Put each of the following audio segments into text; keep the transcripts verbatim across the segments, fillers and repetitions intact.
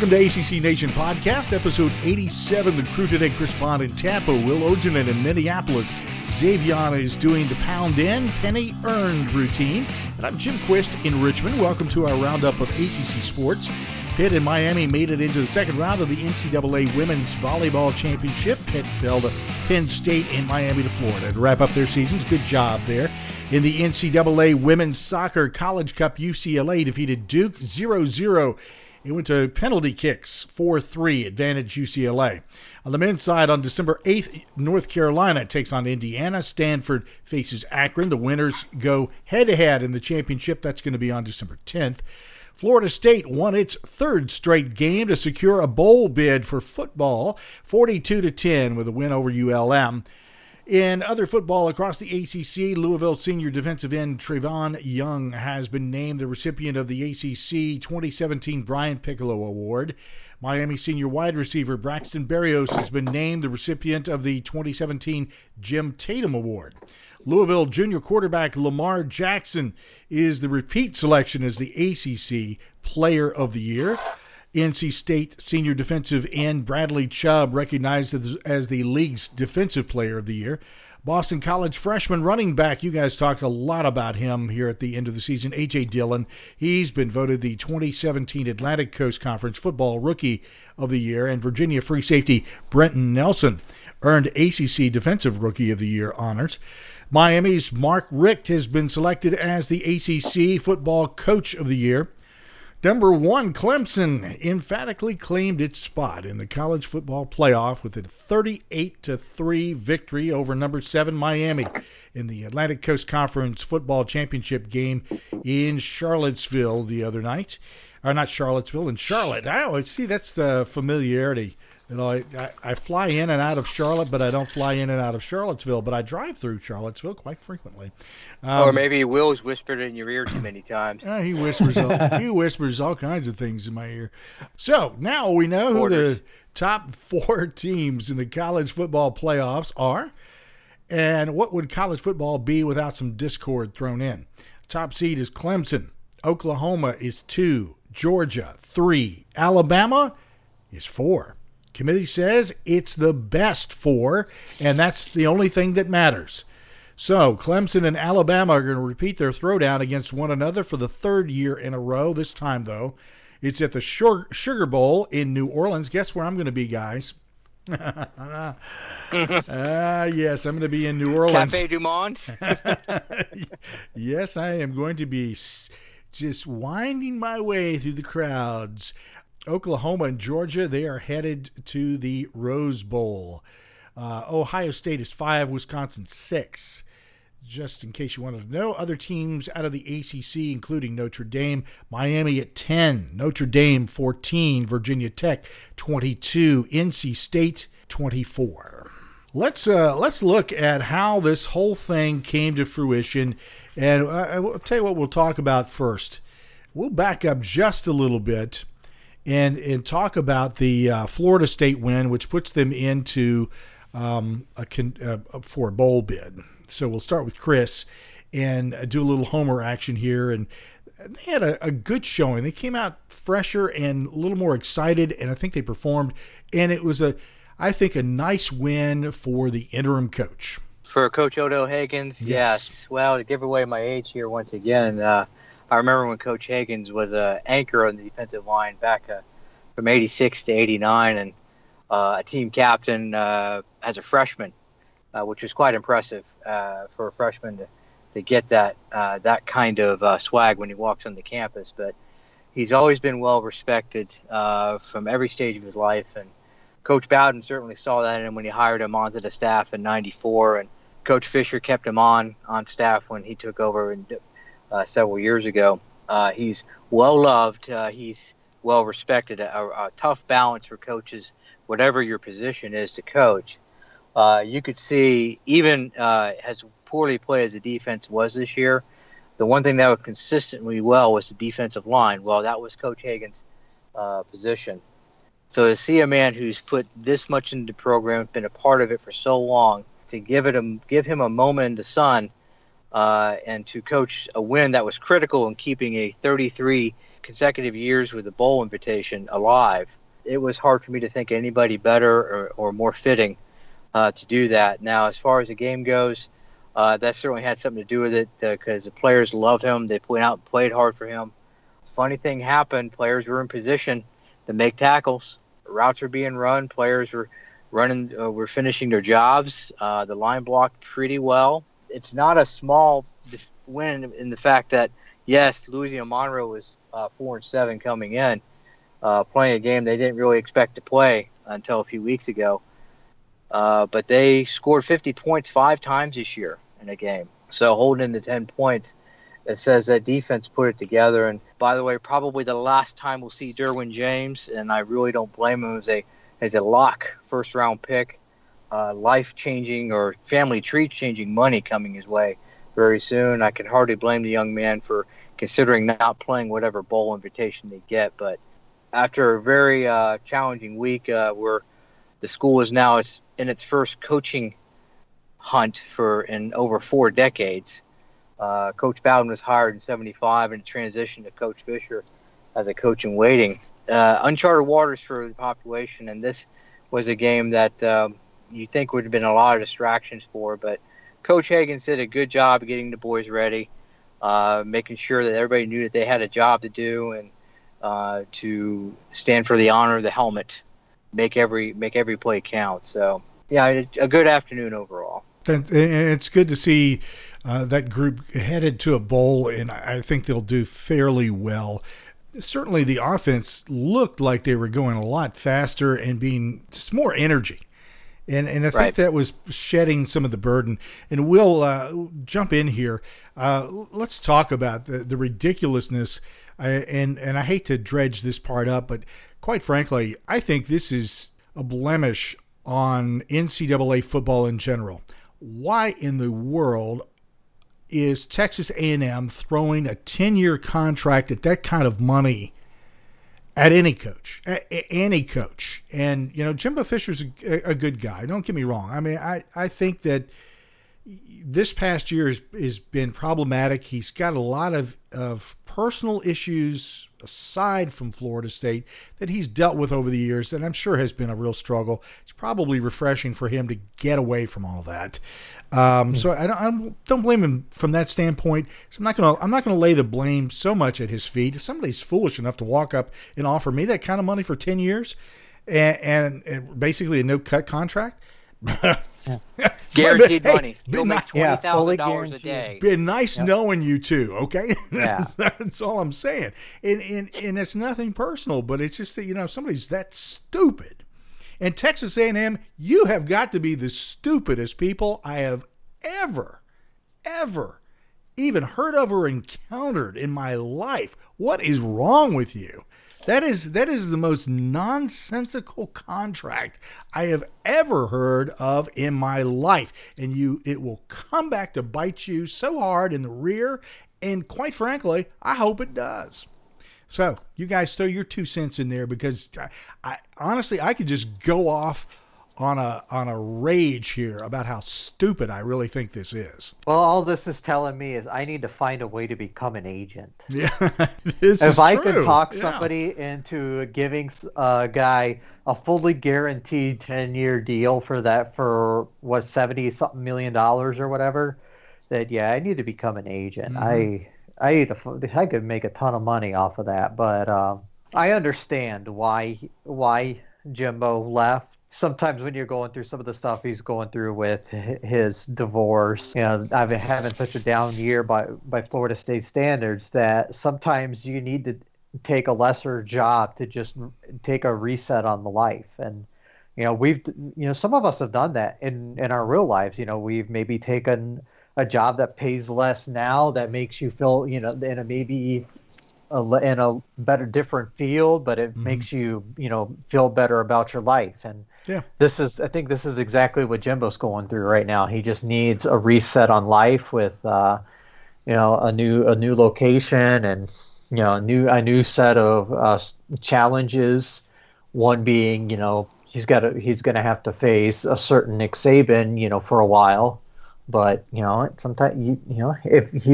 Welcome to A C C Nation Podcast, episode eighty-seven. The crew today, Chris Bond in Tampa, Will Ogenin in Minneapolis. Xavier is doing the pound in, penny earned routine. And I'm Jim Quist in Richmond. Welcome to our roundup of A C C sports. Pitt and Miami made it into the second round of the N C double A Women's Volleyball Championship. Pitt fell to Penn State and Miami to Florida to wrap up their seasons. Good job there. In the N C double A Women's Soccer College Cup, U C L A defeated Duke zero zero. It went to penalty kicks, four three, advantage U C L A. On the men's side, on December eighth, North Carolina takes on Indiana. Stanford faces Akron. The winners go head-to-head in the championship. That's going to be on December tenth. Florida State won its third straight game to secure a bowl bid for football, forty-two to ten, with a win over U L M. In other football across the A C C, Louisville senior defensive end Trayvon Young has been named the recipient of the A C C twenty seventeen Brian Piccolo Award. Miami senior wide receiver Braxton Berrios has been named the recipient of the twenty seventeen Jim Tatum Award. Louisville junior quarterback Lamar Jackson is the repeat selection as the A C C Player of the Year. N C State senior defensive end Bradley Chubb recognized as, as the league's defensive player of the year. Boston College freshman running back, you guys talked a lot about him here at the end of the season, A J Dillon. He's been voted the twenty seventeen Atlantic Coast Conference Football Rookie of the Year, and Virginia free safety Brenton Nelson earned A C C Defensive Rookie of the Year honors. Miami's Mark Richt has been selected as the A C C Football Coach of the Year. Number one, Clemson emphatically claimed its spot in the college football playoff with a thirty-eight to three victory over number seven, Miami, in the Atlantic Coast Conference Football Championship game in Charlottesville the other night. Or not Charlottesville, in Charlotte. I see, that's the familiarity. You know, I, I, I fly in and out of Charlotte, but I don't fly in and out of Charlottesville. But I drive through Charlottesville quite frequently. Um, or maybe Will's whispered it in your ear too many times. Uh, he whispers all, he whispers all kinds of things in my ear. So now we know who Orders. the top four teams in the college football playoffs are. And what would college football be without some discord thrown in? Top seed is Clemson. Oklahoma is two. Georgia, three. Alabama is four. Committee says it's the best four, and that's the only thing that matters. So Clemson and Alabama are going to repeat their throwdown against one another for the third year in a row. This time, though, it's at the Sugar Bowl in New Orleans. Guess where I'm going to be, guys? uh, yes, I'm going to be in New Orleans. Cafe Du Monde? Yes, I am going to be just winding my way through the crowds. Oklahoma and Georgia, they are headed to the Rose Bowl. Uh, Ohio State is five, Wisconsin six. Just in case you wanted to know, other teams out of the A C C, including Notre Dame, Miami at ten, Notre Dame fourteen, Virginia Tech twenty-two, N C State twenty-four. Let's uh, let's look at how this whole thing came to fruition, and I, I'll tell you what we'll talk about first. We'll back up just a little bit. And and talk about the uh, Florida State win, which puts them into um, a con- uh, for a bowl bid. So we'll start with Chris and do a little homer action here. And they had a, a good showing. They came out fresher and a little more excited, and I think they performed. And it was a, I think, a nice win for the interim coach. For Coach Odo Higgins, yes. yes. Well, to give away my age here once again. Uh, I remember when Coach Higgins was an anchor on the defensive line back uh, from eighty-six to eighty-nine, and uh, a team captain uh, as a freshman, uh, which was quite impressive uh, for a freshman to, to get that uh, that kind of uh, swag when he walks on the campus. But he's always been well respected uh, from every stage of his life, and Coach Bowden certainly saw that in him when he hired him onto the staff in ninety-four, and Coach Fisher kept him on on staff when he took over in Uh, several years ago. Uh, he's well loved. Uh, he's well respected. A, a tough balance for coaches, whatever your position is to coach. Uh, you could see, even uh, as poorly played as the defense was this year, the one thing that was consistently well was the defensive line. Well, that was Coach Higgins' uh, position. So to see a man who's put this much into the program, been a part of it for so long, to give it a, give him a moment in the sun, Uh, and to coach a win that was critical in keeping a thirty-three consecutive years with the bowl invitation alive, it was hard for me to think anybody better or, or more fitting uh, to do that. Now, as far as the game goes, uh, that certainly had something to do with it because uh, the players loved him. They went out and played hard for him. Funny thing happened. Players were in position to make tackles. Routes were being run. Players were running, uh, were finishing their jobs. Uh, the line blocked pretty well. It's not a small win in the fact that, yes, Louisiana Monroe was uh, four and seven coming in, uh, playing a game they didn't really expect to play until a few weeks ago. Uh, but they scored fifty points five times this year in a game. So holding the ten points, it says that defense put it together. And by the way, probably the last time we'll see Derwin James, and I really don't blame him, as a as a lock first round pick, uh, life changing or family tree changing money coming his way very soon. I can hardly blame the young man for considering not playing whatever bowl invitation they get. But after a very uh, challenging week, uh, where the school is now it's in its first coaching hunt for in over four decades. Uh, Coach Bowden was hired in seventy-five and transitioned to Coach Fisher as a coach in waiting. Uh, uncharted waters for the population, and this was a game that um, you think would have been a lot of distractions for, but Coach Hagans did a good job of getting the boys ready, uh, making sure that everybody knew that they had a job to do and uh, to stand for the honor of the helmet, make every make every play count. So, yeah, a good afternoon overall. And it's good to see uh, that group headed to a bowl, and I think they'll do fairly well. Certainly the offense looked like they were going a lot faster and being just more energy. And and I think right. that was shedding some of the burden. And we'll uh, jump in here. Uh, let's talk about the, the ridiculousness. I, and, and I hate to dredge this part up, but quite frankly, I think this is a blemish on N C double A football in general. Why in the world is Texas A and M throwing a ten-year contract at that kind of money at any coach, at any coach? And, you know, Jimbo Fisher's a, a good guy. Don't get me wrong. I mean, I, I think that this past year has, has been problematic. He's got a lot of, of personal issues aside from Florida State that he's dealt with over the years, and I'm sure has been a real struggle. It's probably refreshing for him to get away from all that. Um, mm-hmm. So I don't, I don't blame him from that standpoint. So I'm not going to I'm not going to lay the blame so much at his feet. If somebody's foolish enough to walk up and offer me that kind of money for ten years and, and, and basically a no-cut contract, guaranteed hey, money. You'll make twenty thousand yeah, dollars a day. Been nice yep. knowing you too. Okay, that's, yeah. that's all I'm saying. And and and it's nothing personal, but it's just that, you know, if somebody's that stupid. And Texas A and M, you have got to be the stupidest people I have ever, ever even heard of or encountered in my life. What is wrong with you? That is that is the most nonsensical contract I have ever heard of in my life. And you it will come back to bite you so hard in the rear. And quite frankly, I hope it does. So you guys throw your two cents in there, because I, I honestly, I could just go off on a on a rage here about how stupid I really think this is. Well, all this is telling me is I need to find a way to become an agent. Yeah, this if is I true. could talk yeah. somebody into giving a guy a fully guaranteed ten-year deal for that for what seventy something million dollars or whatever, that yeah, I need to become an agent. Mm-hmm. I I need to, I could make a ton of money off of that, but um, I understand why why Jimbo left. Sometimes when you're going through some of the stuff he's going through with his divorce, you know, I've been having such a down year by, by Florida State standards that sometimes you need to take a lesser job to just take a reset on the life. And, you know, we've, you know, some of us have done that in, in our real lives. You know, we've maybe taken a job that pays less now that makes you feel, you know, in a maybe a, in a better, different field, but it mm-hmm. makes you, you know, feel better about your life. And, yeah, this is. I think this is exactly what Jimbo's going through right now. He just needs a reset on life with, uh, you know, a new a new location and, you know, a new a new set of uh, challenges. One being, you know, he's got to he's going to have to face a certain Nick Saban, you know, for a while. But you know, sometimes you you know if he's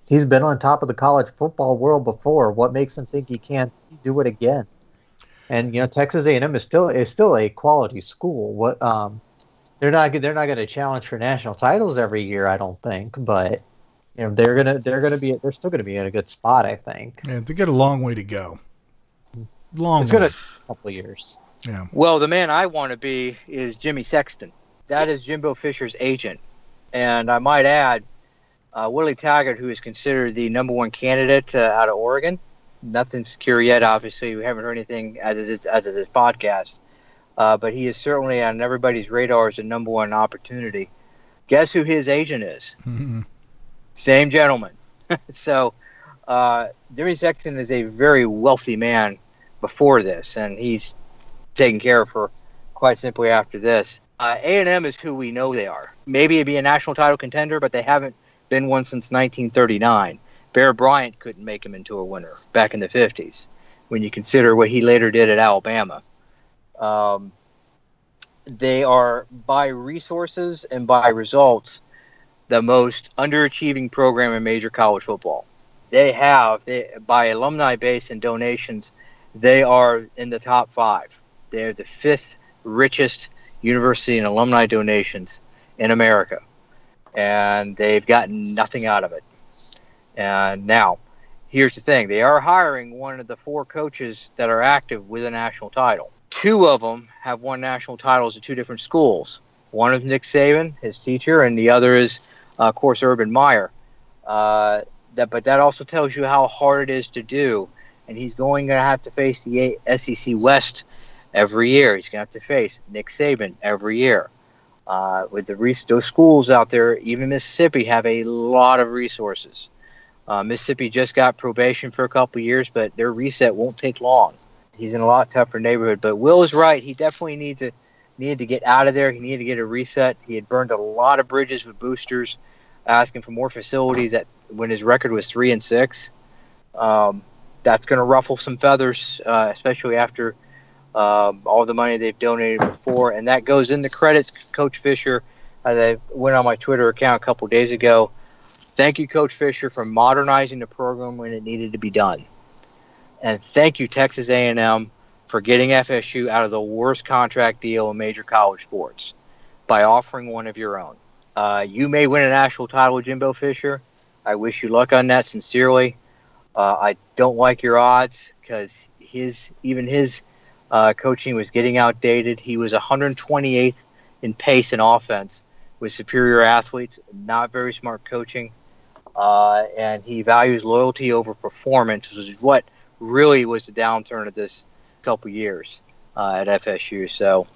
he's been on top of the college football world before. What makes him think he can't do it again? And you know, Texas A and M is still is still a quality school. What um, they're not they're not going to challenge for national titles every year, I don't think. But you know, they're gonna they're gonna be they're still going to be in a good spot, I think. Yeah, they got a long way to go. Long. It's going to take a couple of years. Yeah. Well, the man I want to be is Jimmy Sexton. That is Jimbo Fisher's agent, and I might add, uh, Willie Taggart, who is considered the number one candidate uh, out of Oregon. Nothing secure yet, obviously. We haven't heard anything as of this, as of this podcast. Uh, but he is certainly on everybody's radar as a number one opportunity. Guess who his agent is? Mm-hmm. Same gentleman. so uh, Jimmy Sexton is a very wealthy man before this, and he's taken care of her quite simply after this. Uh, A and M is who we know they are. Maybe it'd be a national title contender, but they haven't been one since nineteen thirty-nine. Bear Bryant couldn't make him into a winner back in the fifties, when you consider what he later did at Alabama. Um, they are, by resources and by results, the most underachieving program in major college football. They have, they, by alumni base and donations, they are in the top five. They're the fifth richest university in alumni donations in America, and they've gotten nothing out of it. And now, here's the thing. They are hiring one of the four coaches that are active with a national title. Two of them have won national titles at two different schools. One is Nick Saban, his teacher, and the other is, uh, of course, Urban Meyer. Uh, that, but that also tells you how hard it is to do. And he's going to have to face the S E C West every year. He's going to have to face Nick Saban every year. Uh, with the res- those schools out there, even Mississippi, have a lot of resources. Uh, Mississippi just got probation for a couple of years, but their reset won't take long. He's in a lot tougher neighborhood. But Will is right. He definitely needs to, needed to get out of there. He needed to get a reset. He had burned a lot of bridges with boosters, asking for more facilities at, when his record was three and six. Um, that's going to ruffle some feathers, uh, especially after um, all the money they've donated before. And that goes in the credits, Coach Fisher. As I went on my Twitter account a couple days ago. Thank you, Coach Fisher, for modernizing the program when it needed to be done. And thank you, Texas A and M, for getting F S U out of the worst contract deal in major college sports by offering one of your own. Uh, you may win a national title with Jimbo Fisher. I wish you luck on that sincerely. Uh, I don't like your odds because his even his uh, coaching was getting outdated. He was one hundred twenty-eighth in pace and offense with superior athletes, not very smart coaching. Uh, and he values loyalty over performance, which is what really was the downturn of this couple years uh, at F S U. So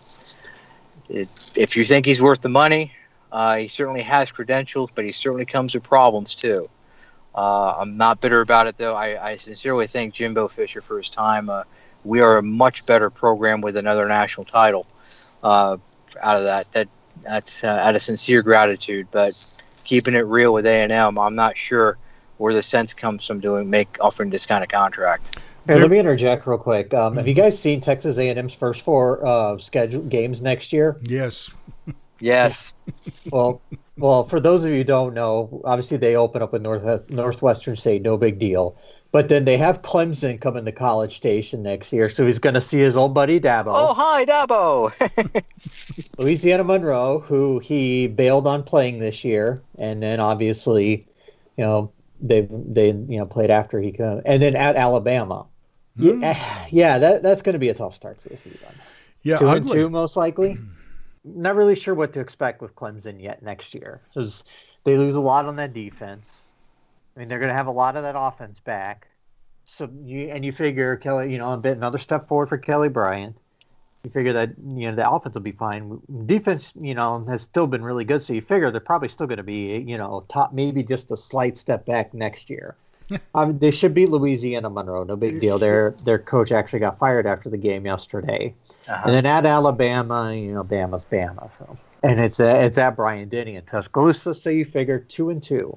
it, if you think he's worth the money, uh, he certainly has credentials, but he certainly comes with problems too. Uh, I'm not bitter about it, though. I, I sincerely thank Jimbo Fisher for his time. Uh, we are a much better program with another national title uh, out of that. That That's uh, out of sincere gratitude, but keeping it real with A and M, I'm not sure where the sense comes from doing make offering this kind of contract. Hey, let me interject real quick. Um, have you guys seen Texas A and M's first four uh, scheduled games next year? Yes. Yes. well, well, for those of you who don't know, obviously they open up with North Northwestern State, no big deal. But then they have Clemson coming to College Station next year, so he's going to see his old buddy Dabo. Oh, hi, Dabo. Louisiana Monroe, who he bailed on playing this year, and then obviously, you know, they they you know played after he came, and then at Alabama. Mm. Yeah, yeah, that that's going to be a tough start to the season. Yeah, two ugly. and two most likely. Not really sure what to expect with Clemson yet next year, because they lose a lot on that defense. I mean, they're going to have a lot of that offense back. So you and you figure Kelly, you know, a bit another step forward for Kelly Bryant. You figure that you know the offense will be fine. Defense, you know, has still been really good. So you figure they're probably still going to be, you know, top, maybe just a slight step back next year. um, they should beat Louisiana Monroe, no big deal. Their their coach actually got fired after the game yesterday. Uh-huh. And then at Alabama, you know, Bama's Bama. So and it's uh, it's at Bryant Denny in Tuscaloosa. So you figure two and two.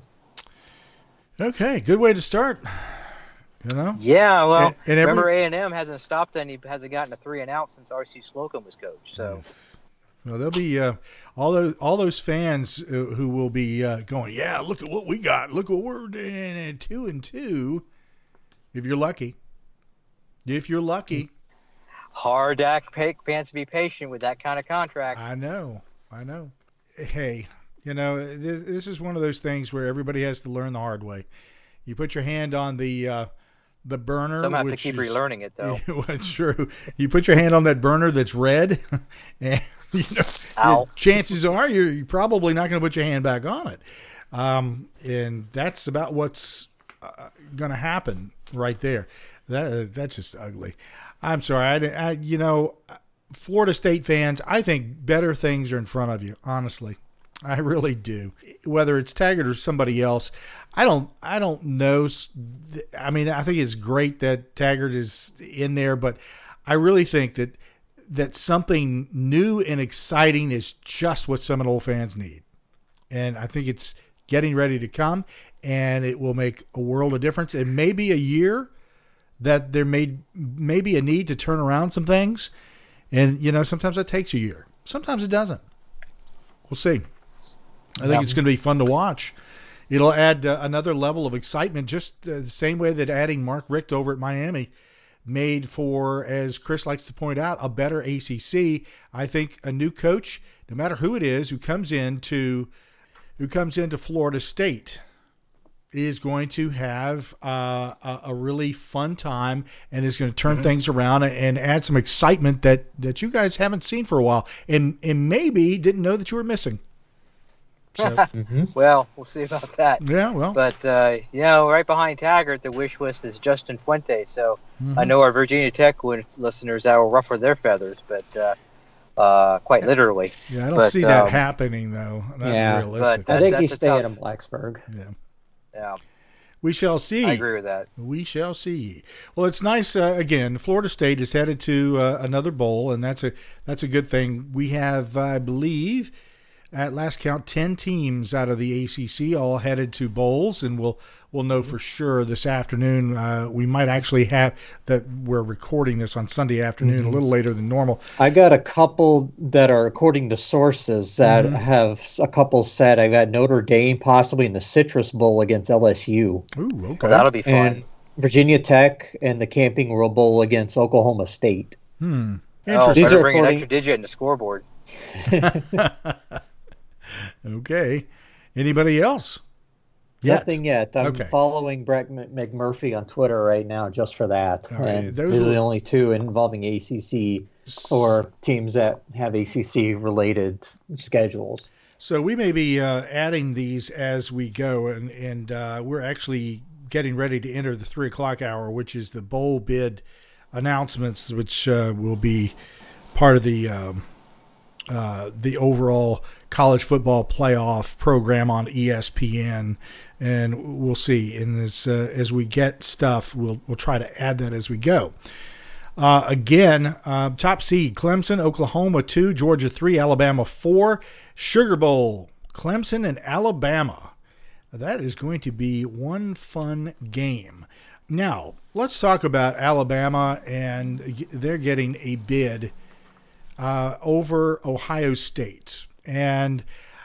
Okay, good way to start. You know? Yeah, well, and, and every, remember A and M hasn't stopped any, hasn't gotten a three and out since R C Slocum was coach. So, Well, there'll be uh, all those all those fans uh, who will be uh, going, yeah, look at what we got. Look what we're doing at two and two. If you're lucky, if you're lucky, hard to act fans to be patient with that kind of contract. I know, I know. Hey, you know, this, this is one of those things where everybody has to learn the hard way. You put your hand on the uh, the burner. Some have which to keep is, relearning it though. Well, it's true. You put your hand on that burner that's red, and you know, Ow. chances are you're, you're probably not going to put your hand back on it. Um, and that's about what's uh, going to happen right there. That uh, that's just ugly. I'm sorry. I, I, you know, Florida State fans, I think better things are in front of you. Honestly, I really do. Whether it's Taggart or somebody else, I don't. I don't know. I mean, I think it's great that Taggart is in there, but I really think that that something new and exciting is just what Seminole fans need, and I think it's getting ready to come, and it will make a world of difference. It may be a year that there may maybe a need to turn around some things, and you know sometimes that takes a year, sometimes it doesn't. We'll see. I think yeah. it's going to be fun to watch. It'll add uh, another level of excitement, just uh, the same way that adding Mark Richt over at Miami made for, as Chris likes to point out, a better A C C. I think a new coach, no matter who it is, who comes into who comes into Florida State, is going to have uh, a, a really fun time and is going to turn mm-hmm. things around and add some excitement that, that you guys haven't seen for a while and and maybe didn't know that you were missing. So, mm-hmm. Well, we'll see about that. Yeah, well. But, uh, you know, right behind Taggart, the wish list is Justin Fuente. So mm-hmm. I know our Virginia Tech listeners that will ruffle their feathers, but uh, uh, quite literally. Yeah, I don't but, see that um, happening, though. Not yeah, realistic. I think he's staying in Blacksburg. Yeah. Yeah. We shall see. I agree with that. We shall see. Well, it's nice. Uh, again, Florida State is headed to uh, another bowl, and that's a that's a good thing. We have, I believe, at last count, ten teams out of the A C C all headed to bowls, and we'll we'll know for sure this afternoon. Uh, we might actually have that. We're recording this on Sunday afternoon, mm-hmm. a little later than normal. I got a couple that are, according to sources, that mm-hmm. have a couple said I got Notre Dame possibly in the Citrus Bowl against L S U. Ooh, okay, well, that'll be fun. And Virginia Tech and the Camping World Bowl against Oklahoma State. Hmm. Interesting. Oh, better bring according... an extra digit in the scoreboard. Okay. Anybody else? Yet? Nothing yet. I'm okay. following Brett McMurphy on Twitter right now just for that. All right. And Those these are the only two involving A C C or teams that have A C C related schedules. So we may be uh, adding these as we go, and, and uh, we're actually getting ready to enter the three o'clock hour, which is the bowl bid announcements, which uh, will be part of the um, uh, the overall college football playoff program on E S P N, and we'll see. And as uh, as we get stuff, we'll we'll try to add that as we go. Uh, again, uh, top seed Clemson, Oklahoma two, Georgia three, Alabama four, Sugar Bowl, Clemson and Alabama. That is going to be one fun game. Now let's talk about Alabama, and they're getting a bid uh, over Ohio State. And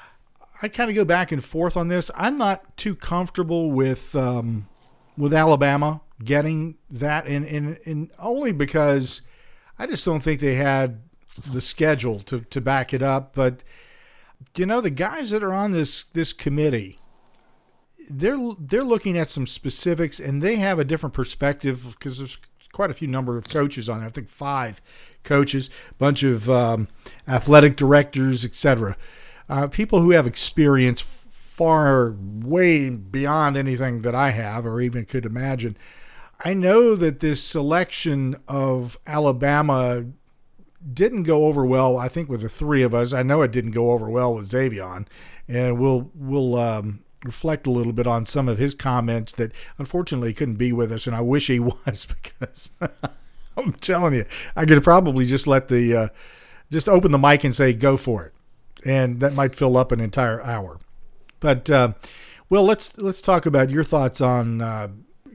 I kind of go back and forth on this. I'm not too comfortable with um, with Alabama getting that, and, and, and only because I just don't think they had the schedule to, to back it up. But, you know, the guys that are on this this committee, they're they're looking at some specifics, and they have a different perspective because there's quite a few number of coaches on there. I think five coaches, a bunch of um, athletic directors, et cetera. Uh, people who have experience far, way beyond anything that I have or even could imagine. I know that this selection of Alabama didn't go over well, I think, with the three of us. I know it didn't go over well with Xavier, and we'll we'll um, reflect a little bit on some of his comments that unfortunately couldn't be with us, and I wish he was because I'm telling you, I could probably just let the uh, just open the mic and say go for it, and that might fill up an entire hour. But uh, well, let's let's talk about your thoughts on uh,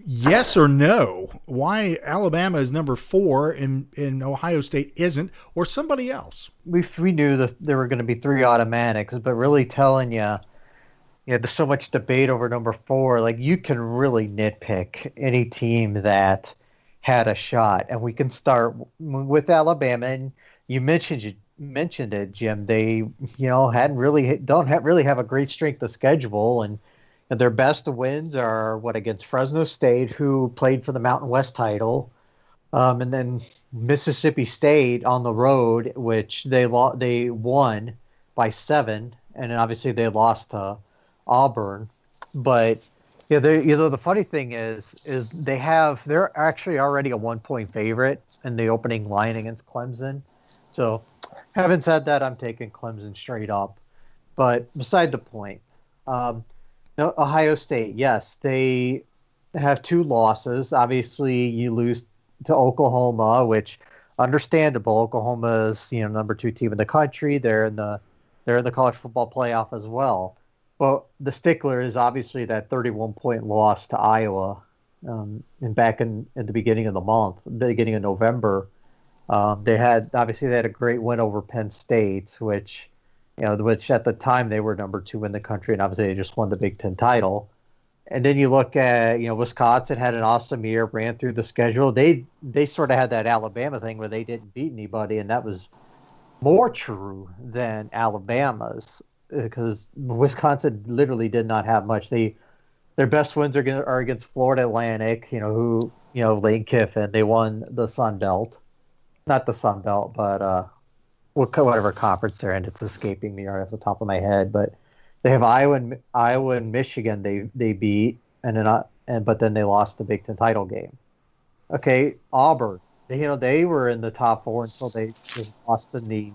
yes or no? Why Alabama is number four and, and Ohio State isn't, or somebody else? We we knew that there were going to be three automatics, but really telling you, you know, there's so much debate over number four. Like, you can really nitpick any team that had a shot, and we can start with Alabama. And you mentioned you mentioned it, Jim. They, you know, hadn't really don't have, really have a great strength of schedule, and. And their best wins are what against Fresno State, who played for the Mountain West title, um, and then Mississippi State on the road, which they lo- they won by seven, and then obviously they lost to Auburn. But yeah, they, you know, the funny thing is, is they have they're actually already a one point favorite in the opening line against Clemson. So, having said that, I'm taking Clemson straight up. But beside the point. Um, No, Ohio State, yes, they have two losses. Obviously, you lose to Oklahoma, which understandable. Oklahoma is, you know, number two team in the country. They're in the they're in the college football playoff as well. Well, the stickler is obviously that thirty-one point loss to Iowa, um, and back in at the beginning of the month, beginning of November. Um, they had obviously they had a great win over Penn State, which. You know, which at the time they were number two in the country, and obviously they just won the Big Ten title. And then you look at, you know, Wisconsin had an awesome year, ran through the schedule. They they sort of had that Alabama thing where they didn't beat anybody, and that was more true than Alabama's because Wisconsin literally did not have much. They their best wins are are against Florida Atlantic, you know, who you know Lane Kiffin. They won the Sun Belt, not the Sun Belt, but. uh whatever conference they're in, it's escaping me right off the top of my head. But they have Iowa and Iowa and Michigan. They they beat, and then uh, and but then they lost the Big Ten title game. Okay, Auburn. They, you know they were in the top four until they, they lost in the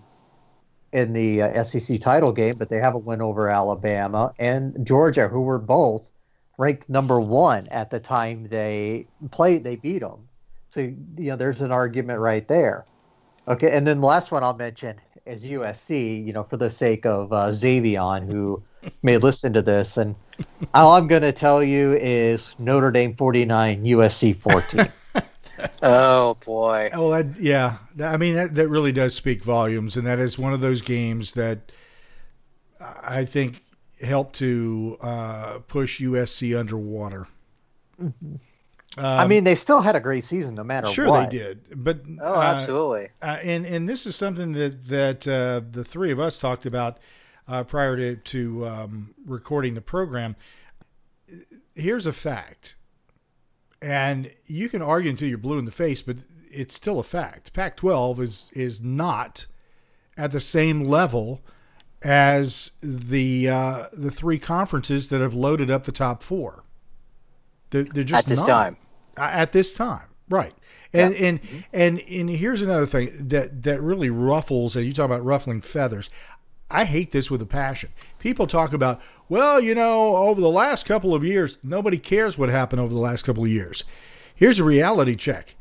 in the uh, S E C title game. But they have a win over Alabama and Georgia, who were both ranked number one at the time they played. They beat them. So you know there's an argument right there. Okay, and then the last one I'll mention is U S C, you know, for the sake of uh, Xavion, who may listen to this. And all I'm going to tell you is Notre Dame forty-nine, U S C fourteen. Oh, boy. Well, that, yeah. I mean, that, that really does speak volumes, and that is one of those games that I think helped to uh, push U S C underwater. Mm-hmm. Um, I mean, they still had a great season, no matter sure what. Sure, they did. But oh, uh, absolutely. Uh, and and this is something that that uh, the three of us talked about uh, prior to to um, recording the program. Here's a fact, and you can argue until you're blue in the face, but it's still a fact. Pac twelve is is not at the same level as the uh, the three conferences that have loaded up the top four. They're, they're just at this not. time. At this time, right? And yeah. and and and here's another thing that that really ruffles. And you talk about ruffling feathers. I hate this with a passion. People talk about, well, you know, over the last couple of years, nobody cares what happened over the last couple of years. Here's a reality check.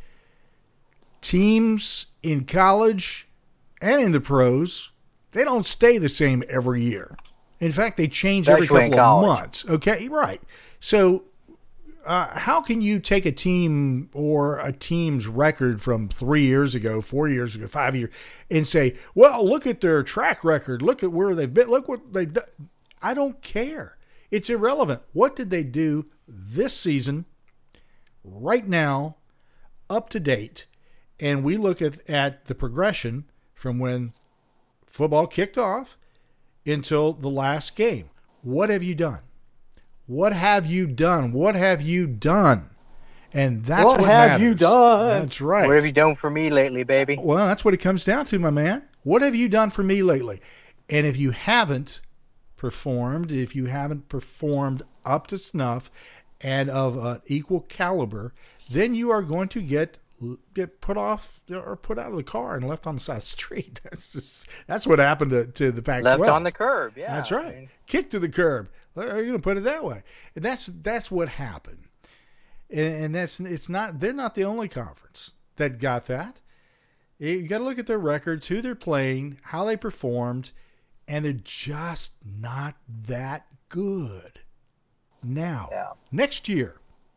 Teams in college and in the pros, they don't stay the same every year. In fact, they change Especially every couple of months. Okay, right. So. Uh, how can you take a team or a team's record from three years ago, four years ago, five years, and say, well, look at their track record. Look at where they've been. Look what they've done. I don't care. It's irrelevant. What did they do this season, right now, up to date? And we look at, at the progression from when football kicked off until the last game. What have you done? What have you done? What have you done? And that's what, what have matters. you done? That's right. What have you done for me lately, baby? Well, that's what it comes down to, my man. What have you done for me lately? And if you haven't performed, if you haven't performed up to snuff and of uh, equal caliber, then you are going to get get put off or put out of the car and left on the side of the street. That's just, that's what happened to, to the Pac twelve. Left on the curb, yeah. That's right. I mean, kicked to the curb. Are you going to put it that way? And that's that's what happened. And, and that's it's not. They're not the only conference that got that. You got to look at their records, who they're playing, how they performed, and they're just not that good. Now, yeah. next year,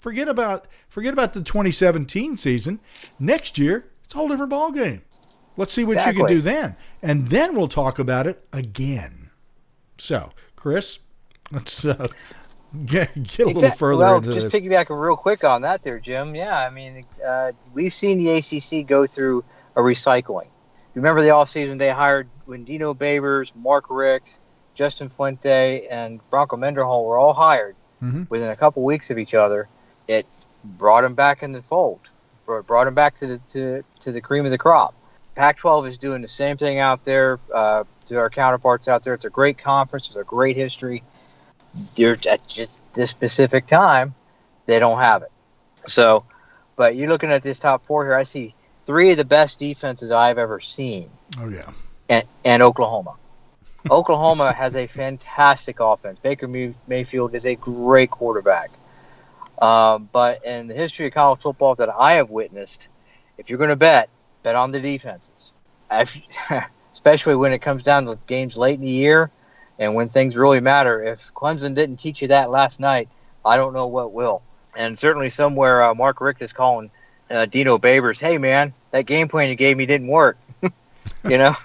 Forget about forget about the twenty seventeen season. Next year, it's a whole different ball game. Let's see what exactly. you can do then, and then we'll talk about it again. So, Chris, let's uh, get, get a little exactly. further well, into just this. Just piggybacking real quick on that there, Jim. Yeah, I mean, uh, we've seen the A C C go through a recycling. Remember the offseason they hired when Dino Babers, Mark Richt, Justin Fuente, and Bronco Mendenhall were all hired mm-hmm. within a couple weeks of each other. It brought them back in the fold, brought them back to the to, to the cream of the crop. Pac twelve is doing the same thing out there uh, to our counterparts out there. It's a great conference. It's a great history. You're at just this specific time, they don't have it. So, but you're looking at this top four here. I see three of the best defenses I've ever seen. Oh, yeah. And, and Oklahoma. Oklahoma has a fantastic offense. Baker Mayfield is a great quarterback. Um, but in the history of college football that I have witnessed, if you're going to bet, bet on the defenses, especially when it comes down to games late in the year and when things really matter. If Clemson didn't teach you that last night, I don't know what will. And certainly somewhere uh, Mark Richt is calling uh, Dino Babers, hey, man, that game plan you gave me didn't work. you know?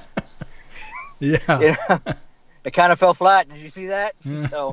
Yeah. You know? It kind of fell flat. Did you see that? So,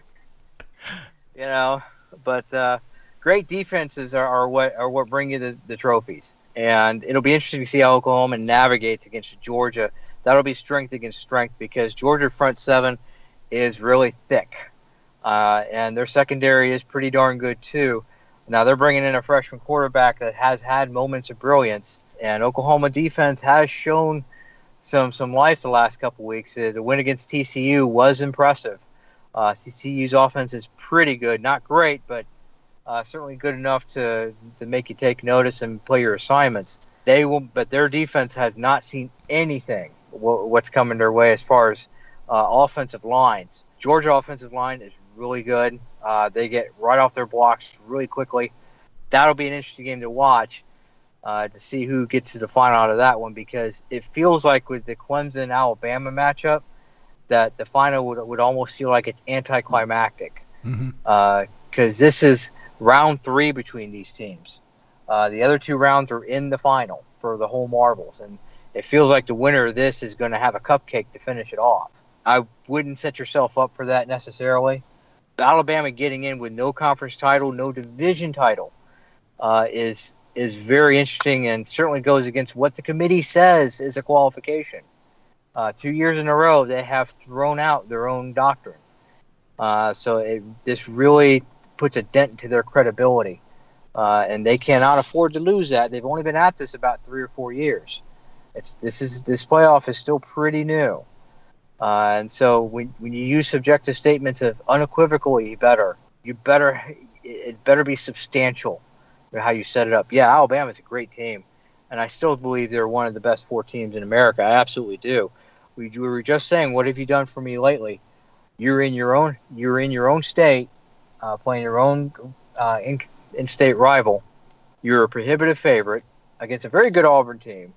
you know, but uh, great defenses are, are what are what bring you the, the trophies. And it'll be interesting to see how Oklahoma navigates against Georgia. That'll be strength against strength because Georgia front seven is really thick. Uh, and their secondary is pretty darn good, too. Now, they're bringing in a freshman quarterback that has had moments of brilliance. And Oklahoma defense has shown some some life the last couple weeks. Uh, the win against T C U was impressive. Uh, T C U's offense is pretty good. Not great, but Uh, certainly good enough to to make you take notice and play your assignments. They will, but their defense has not seen anything w- what's coming their way as far as uh, offensive lines. Georgia offensive line is really good. Uh, they get right off their blocks really quickly. That'll be an interesting game to watch uh, to see who gets to the final out of that one because it feels like with the Clemson-Alabama matchup that the final would would almost feel like it's anticlimactic because mm-hmm. uh, this is round three between these teams. Uh, the other two rounds are in the final for the whole marbles, and it feels like the winner of this is going to have a cupcake to finish it off. I wouldn't set yourself up for that necessarily. Alabama getting in with no conference title, no division title, uh, is is very interesting and certainly goes against what the committee says is a qualification. Uh, two years in a row, they have thrown out their own doctrine. Uh, so it, this really puts a dent into their credibility, uh, and they cannot afford to lose that. They've only been at this about three or four years. It's this is this playoff is still pretty new, uh, and so when when you use subjective statements of unequivocally better, you better it better be substantial how you set it up. Yeah, Alabama's a great team, and I still believe they're one of the best four teams in America. I absolutely do. We, we were just saying, what have you done for me lately? You're in your own you're in your own state. Uh, playing your own uh, in, in-state rival, you're a prohibitive favorite against a very good Auburn team,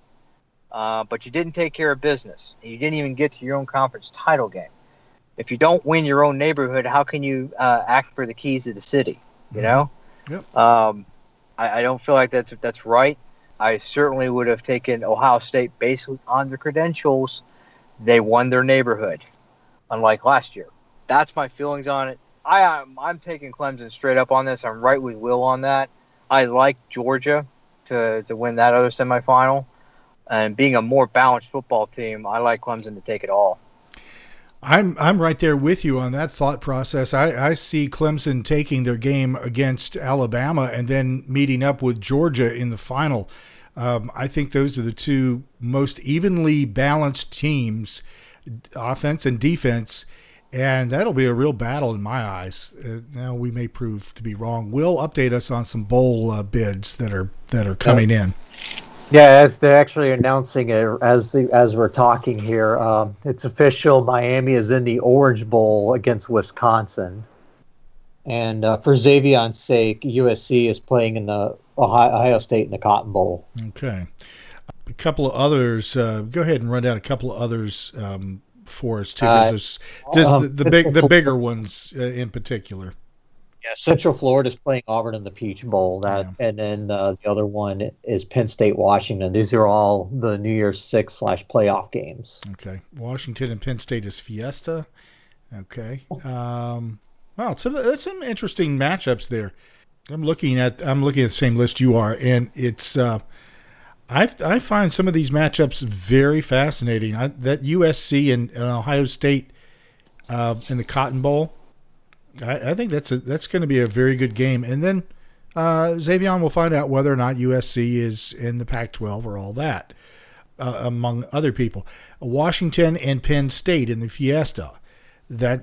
uh, but you didn't take care of business. And you didn't even get to your own conference title game. If you don't win your own neighborhood, how can you uh, act for the keys to the city? You know, yep. um, I, I don't feel like that's that's right. I certainly would have taken Ohio State basically on their credentials. They won their neighborhood, unlike last year. That's my feelings on it. I, I'm, I'm taking Clemson straight up on this. I'm right with Will on that. I like Georgia to, to win that other semifinal. And being a more balanced football team, I like Clemson to take it all. I'm I'm right there with you on that thought process. I, I see Clemson taking their game against Alabama and then meeting up with Georgia in the final. Um, I think those are the two most evenly balanced teams, offense and defense. And that'll be a real battle in my eyes. Uh, now we may prove to be wrong. Will update us on some bowl uh, bids that are that are coming in. Yeah, as they're actually announcing it as the, as we're talking here, um, it's official. Miami is in the Orange Bowl against Wisconsin, and uh, for Xavion's sake, U S C is playing in the Ohio, Ohio State in the Cotton Bowl. Okay, a couple of others. Uh, go ahead and run down a couple of others. Um, for us too, uh, there's, there's um, the, the big the bigger ones uh, in particular. Yeah, Central Florida's playing Auburn in the Peach Bowl. That, Yeah. and then uh, the other one is Penn State, Washington. These are all the New Year's Six slash playoff games. Okay. Washington and Penn State is Fiesta. Okay. Um, wow, so there's some interesting matchups there. I'm looking at I'm looking at the same list you are, and it's uh, I I find some of these matchups very fascinating. I, that U S C and uh, Ohio State uh, in the Cotton Bowl, I, I think that's a, that's going to be a very good game. And then uh, Xavier will find out whether or not U S C is in the Pac twelve or all that, uh, among other people. Washington and Penn State in the Fiesta. That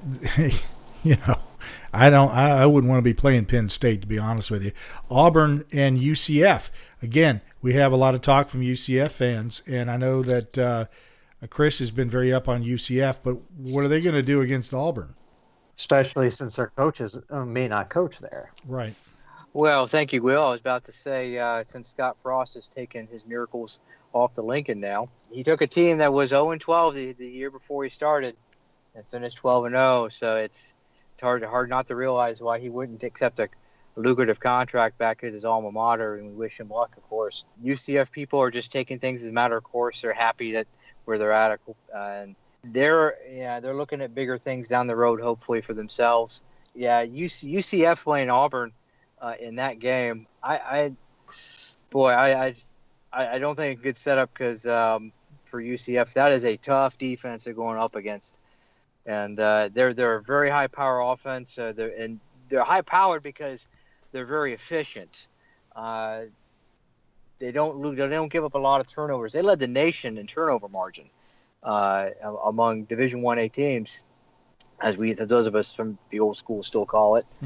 you know. I don't. I, I wouldn't want to be playing Penn State, to be honest with you. Auburn and U C F. Again, we have a lot of talk from U C F fans, and I know that uh, Chris has been very up on U C F. But what are they going to do against Auburn? Especially since their coaches uh, may not coach there. Right. Well, thank you, Will. I was about to say, uh, since Scott Frost has taken his miracles off the Lincoln now, he took a team that was oh and twelve the, the year before he started and finished twelve and oh. So it's It's hard, hard not to realize why he wouldn't accept a lucrative contract back at his alma mater, and we wish him luck, of course. U C F people are just taking things as a matter of course. They're happy that where they're at, uh, and they're yeah they're looking at bigger things down the road, hopefully for themselves. Yeah, U C F playing Auburn uh, in that game. I, I boy, I I, just, I I don't think a good setup because um, for U C F that is a tough defense they're going up against. And uh, they're they're a very high power offense. Uh, they're and they're high powered because they're very efficient. Uh, they don't they don't give up a lot of turnovers. They led the nation in turnover margin uh, among Division One A teams, as we as those of us from the old school still call it.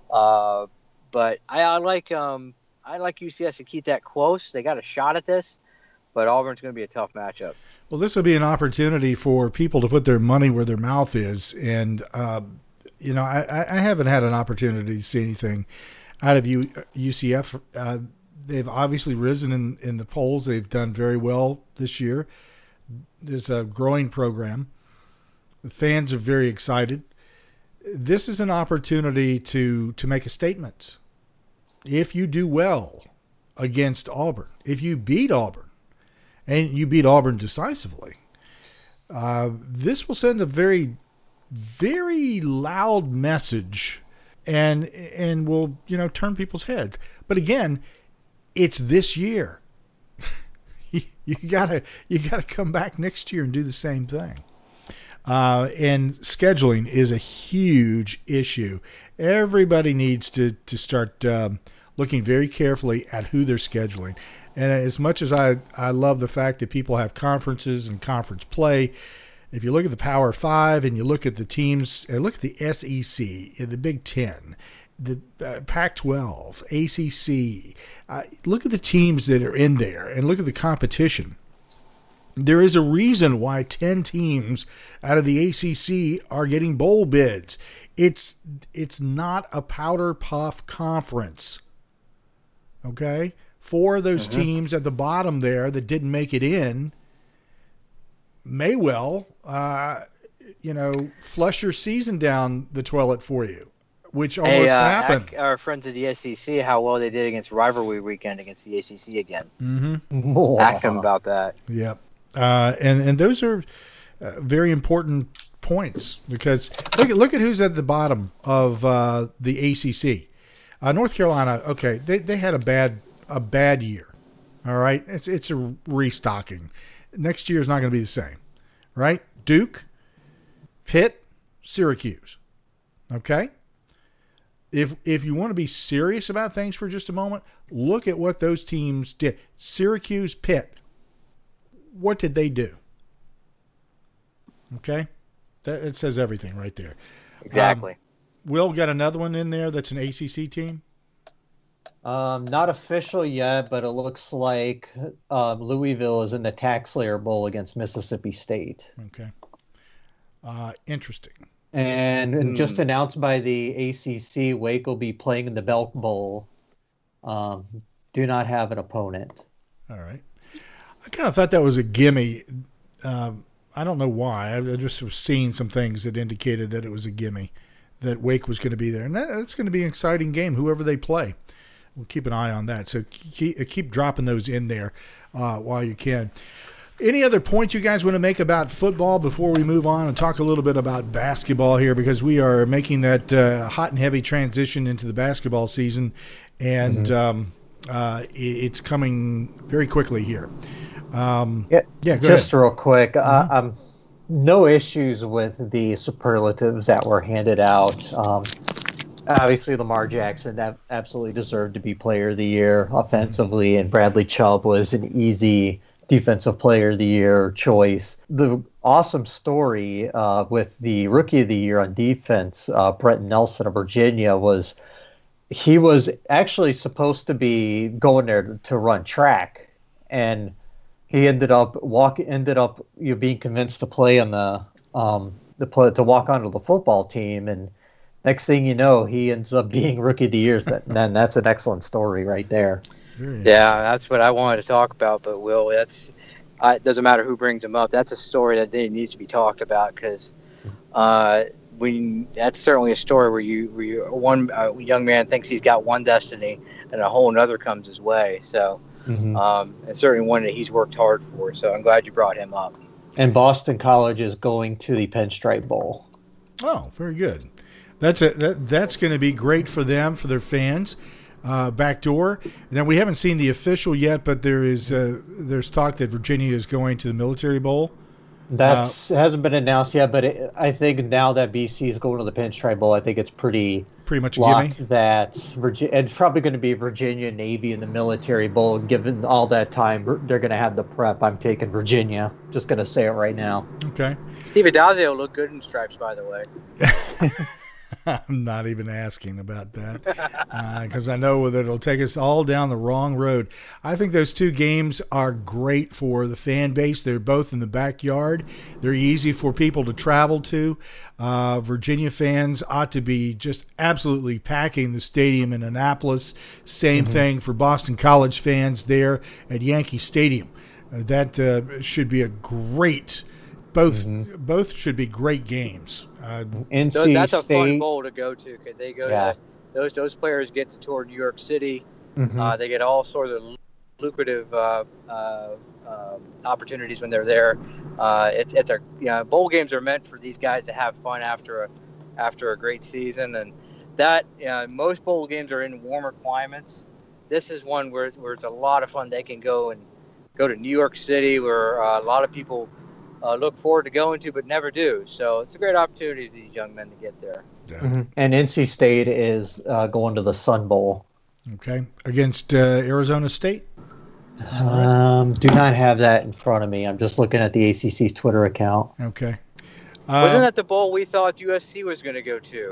uh, but I, I like um I like U C S to keep that close. They got a shot at this, but Auburn's going to be a tough matchup. Well, this will be an opportunity for people to put their money where their mouth is. And, uh, you know, I, I haven't had an opportunity to see anything out of U, UCF. Uh, they've obviously risen in, in the polls. They've done very well this year. There's a growing program. The fans are very excited. This is an opportunity to, to make a statement. If you do well against Auburn, if you beat Auburn, and you beat Auburn decisively, uh, this will send a very, very loud message, and and will you know turn people's heads. But again, it's this year. you, you gotta you gotta come back next year and do the same thing. Uh, and scheduling is a huge issue. Everybody needs to to start um, looking very carefully at who they're scheduling. And as much as I, I love the fact that people have conferences and conference play, if you look at the Power Five and you look at the teams, and look at the S E C, the Big Ten, the uh, Pac twelve, A C C, uh, look at the teams that are in there and look at the competition. There is a reason why ten teams out of the A C C are getting bowl bids. It's it's not a powder puff conference. Okay? Four of those mm-hmm. teams at the bottom there that didn't make it in may well, uh, you know, flush your season down the toilet for you, which almost hey, uh, happened. Our, our friends at the S E C, how well they did against rivalry weekend against the A C C again. Mm-hmm. Ask them about that. Yep. Uh, and, and those are uh, very important points because look at, look at who's at the bottom of uh, the A C C. Uh, North Carolina, okay, they, they had a bad a bad year. All right, it's it's a restocking. Next year is not going to be the same, right? Duke, Pitt, Syracuse. Okay. If if you want to be serious about things for just a moment, look at what those teams did. Syracuse, Pitt. What did they do? Okay, that it says everything right there. Exactly. Um, Will got another one in there that's an A C C team. Um, not official yet, but it looks like um, Louisville is in the Taxslayer Bowl against Mississippi State. Okay. Uh, interesting. And, and mm. just announced by the A C C, Wake will be playing in the Belk Bowl. Um, do not have an opponent. All right. I kind of thought that was a gimme. Uh, I don't know why. I just was seeing some things that indicated that it was a gimme. that Wake was going to be there. And that, that's going to be an exciting game, whoever they play. We'll keep an eye on that. So keep, keep dropping those in there uh, while you can. Any other points you guys want to make about football before we move on and talk a little bit about basketball here, because we are making that uh, hot and heavy transition into the basketball season, and mm-hmm. um, uh, it's coming very quickly here. Um, yeah, yeah go just ahead. real quick. Mm-hmm. Uh, um, no issues with the superlatives that were handed out. Um, Obviously, Lamar Jackson absolutely deserved to be Player of the Year offensively, and Bradley Chubb was an easy Defensive Player of the Year choice. The awesome story uh, with the Rookie of the Year on defense, uh, Brett Nelson of Virginia, was he was actually supposed to be going there to run track, and he ended up walk ended up you know, being convinced to play on the um the play, to walk onto the football team, and next thing you know, he ends up being Rookie of the Year. Then that's an excellent story right there. Yeah, that's what I wanted to talk about. But Will, that's uh, it doesn't matter who brings him up. That's a story that they needs to be talked about, because uh, we that's certainly a story where you where you, one uh, young man thinks he's got one destiny and a whole another comes his way. So, mm-hmm. um, and certainly one that he's worked hard for. So I'm glad you brought him up. And Boston College is going to the Pinstripe Bowl. Oh, very good. That's a, that, that's going to be great for them, for their fans. Uh, backdoor. Now, we haven't seen the official yet, but there is uh, there's talk that Virginia is going to the Military Bowl. That uh, hasn't been announced yet, but it, I think now that B C is going to the Pinstripe Bowl, I think it's pretty pretty much locked gimme. that Virginia, it's probably going to be Virginia, Navy in the Military Bowl. Given all that time they're going to have the prep, I'm taking Virginia. Just going to say it right now. Okay. Steve Adazio will look good in stripes, by the way. I'm not even asking about that because uh, I know that it'll take us all down the wrong road. I think those two games are great for the fan base. They're both in the backyard. They're easy for people to travel to. Uh, Virginia fans ought to be just absolutely packing the stadium in Annapolis. Same mm-hmm. thing for Boston College fans there at Yankee Stadium. Uh, that uh, should be a great Both mm-hmm. both should be great games. Uh, N C that's State, a fun bowl to go to, because they go yeah. to those those players get to tour New York City. Mm-hmm. Uh, they get all sorts of lucrative uh, uh, uh, opportunities when they're there. Uh, it's it's a you know, bowl games are meant for these guys to have fun after a after a great season, and that uh, most bowl games are in warmer climates. This is one where where it's a lot of fun. They can go and go to New York City, where uh, a lot of people Uh, look forward to going to, but never do. So it's a great opportunity for these young men to get there. Yeah. Mm-hmm. And N C State is uh, going to the Sun Bowl. Okay. Against uh, Arizona State? Um, do not have that in front of me. I'm just looking at the A C C's Twitter account. Okay. Uh, Wasn't that the bowl we thought U S C was going to go to?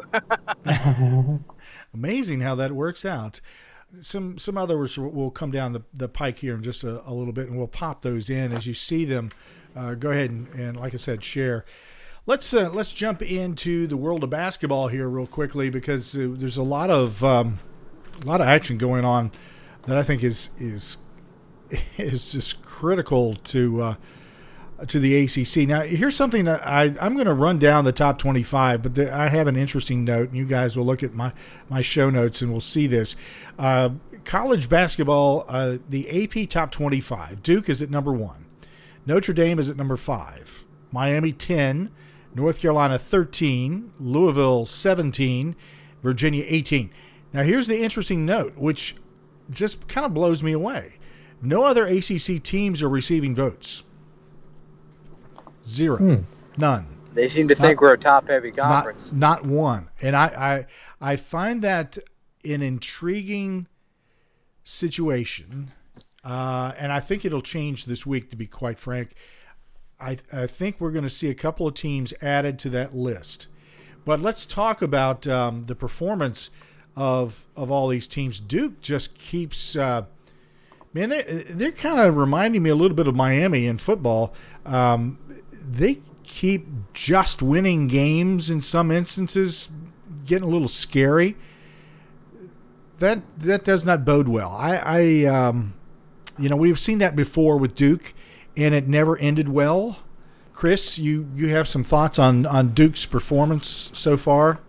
Amazing how that works out. Some some others will come down the, the pike here in just a, a little bit, and we'll pop those in as you see them. Uh, go ahead and, and, like I said, share. Let's uh, let's jump into the world of basketball here real quickly, because uh, there's a lot of um, a lot of action going on that I think is is is just critical to uh, to the A C C. Now, here's something that I I'm going to run down the top twenty-five, but there, I have an interesting note, and you guys will look at my my show notes and we'll see this. Uh, college basketball, uh, the A P top twenty-five. Duke is at number one. Notre Dame is at number five, Miami ten, North Carolina thirteen, Louisville seventeen, Virginia eighteen. Now here's the interesting note, which just kind of blows me away. No other A C C teams are receiving votes. Zero. Hmm. None. They seem to think not, we're a top-heavy conference. Not, not one. And I, I, I find that an intriguing situation. Uh, and I think it'll change this week, to be quite frank. I, I think we're going to see a couple of teams added to that list. But let's talk about um, the performance of of all these teams. Duke just keeps uh, – man, they, they're kind of reminding me a little bit of Miami in football. Um, they keep just winning games in some instances, getting a little scary. That, that does not bode well. I I – um, You know, we've seen that before with Duke, and it never ended well. Chris, you, you have some thoughts on, on Duke's performance so far?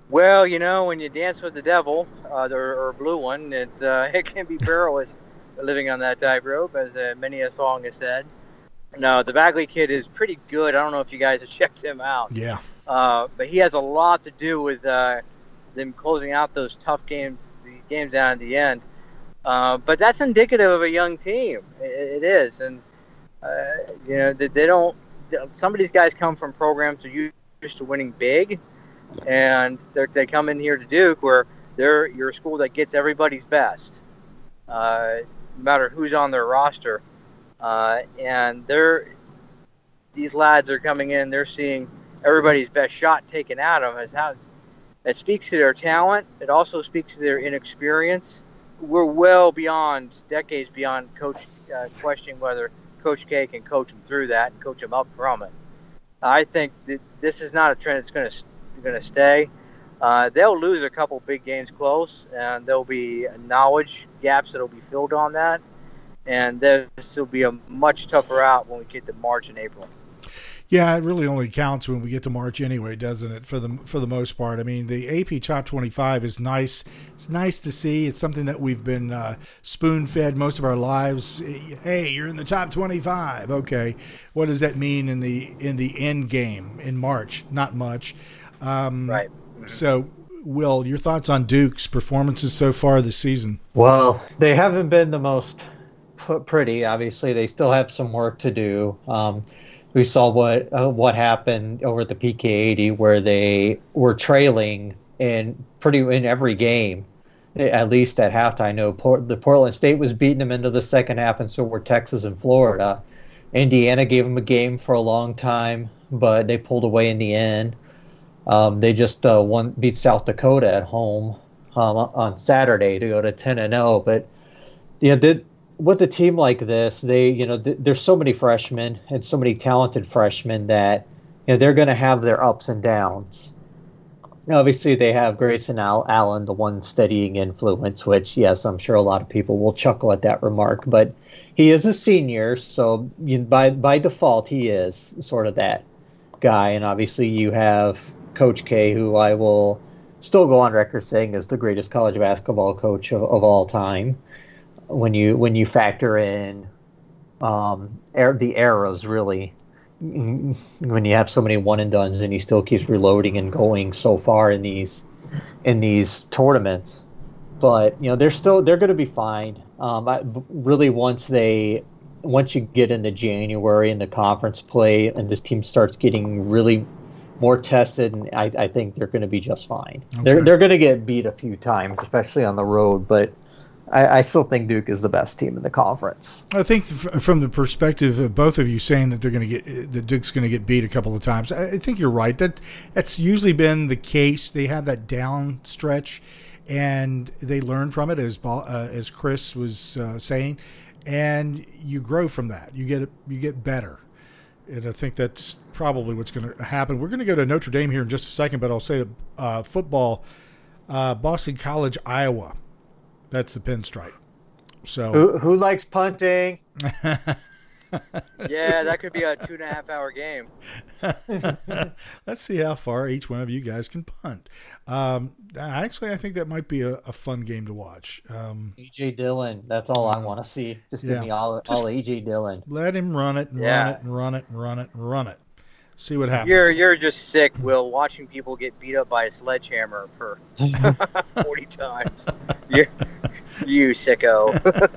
Well, you know, when you dance with the devil, uh, or, or blue one, it's uh, it can be perilous living on that tightrope, as uh, many a song has said. No, the Bagley kid is pretty good. I don't know if you guys have checked him out. Yeah. Uh, but he has a lot to do with uh, them closing out those tough games, the games down at the end. Uh, but that's indicative of a young team. It, it is, and uh, you know they, they don't. Some of these guys come from programs that are used to winning big, and they come in here to Duke, where they're you're a school that gets everybody's best, uh, no matter who's on their roster. Uh, and they're these lads are coming in. They're seeing everybody's best shot taken at them. As how it speaks to their talent. It also speaks to their inexperience. We're well beyond decades beyond coach uh, questioning whether Coach K can coach them through that and coach them up from it. I think that this is not a trend that's going to going to stay. Uh, they'll lose a couple big games close, and there'll be knowledge gaps that'll be filled on that. And this will be a much tougher out when we get to March and April. Yeah, it really only counts when we get to March anyway, doesn't it? For the for the most part, I mean, the A P Top twenty-five is nice. It's nice to see. It's something that we've been uh, spoon-fed most of our lives. Hey, you're in the top twenty-five. Okay, what does that mean in the in the end game in March? Not much. Um, right. Mm-hmm. So, Will, your thoughts on Duke's performances so far this season? Well, they haven't been the most pretty. Obviously, they still have some work to do. Um, we saw what uh, what happened over at the P K eighty, where they were trailing in pretty in every game, at least at halftime. I know Port, the Portland State was beating them into the second half, and so were Texas and Florida. Indiana gave them a game for a long time, but they pulled away in the end. Um, they just uh, won beat South Dakota at home um, on Saturday to go to ten and zero. But you know, did. With a team like this, they, you know, th- there's so many freshmen and so many talented freshmen that, you know, they're going to have their ups and downs. Obviously, they have Grayson Al- Allen, the one steadying influence, which, yes, I'm sure a lot of people will chuckle at that remark, but he is a senior, so you, by by default, he is sort of that guy. And obviously, you have Coach K, who I will still go on record saying is the greatest college basketball coach of, of all time. When you when you factor in um, er, the eras, really, when you have so many one and dones and he still keeps reloading and going so far in these in these tournaments, but you know they're still they're going to be fine. Um, I, really, once they once you get into January and the conference play and this team starts getting really more tested, and I, I think they're going to be just fine. Okay. They're they're going to get beat a few times, especially on the road, but. I, I still think Duke is the best team in the conference. I think f- from the perspective of both of you saying that they're going to get that Duke's going to get beat a couple of times, I, I think you're right. That that's usually been the case. They have that down stretch, and they learn from it, as uh, as Chris was uh, saying, and you grow from that. You get you get better, and I think that's probably what's going to happen. We're going to go to Notre Dame here in just a second, but I'll say that uh, football, uh, Boston College, Iowa. That's the pinstripe. So who, who likes punting? Yeah, that could be a two and a half hour game. Let's see how far each one of you guys can punt. Um, actually, I think that might be a, a fun game to watch. Um, A J Dillon. That's all I want to see. Just yeah. give me all, Just all A J Dillon. Let him run it and yeah. run it and run it and run it and run it. See what happens. You're you're just sick, Will, watching people get beat up by a sledgehammer for forty times. You're, you sicko.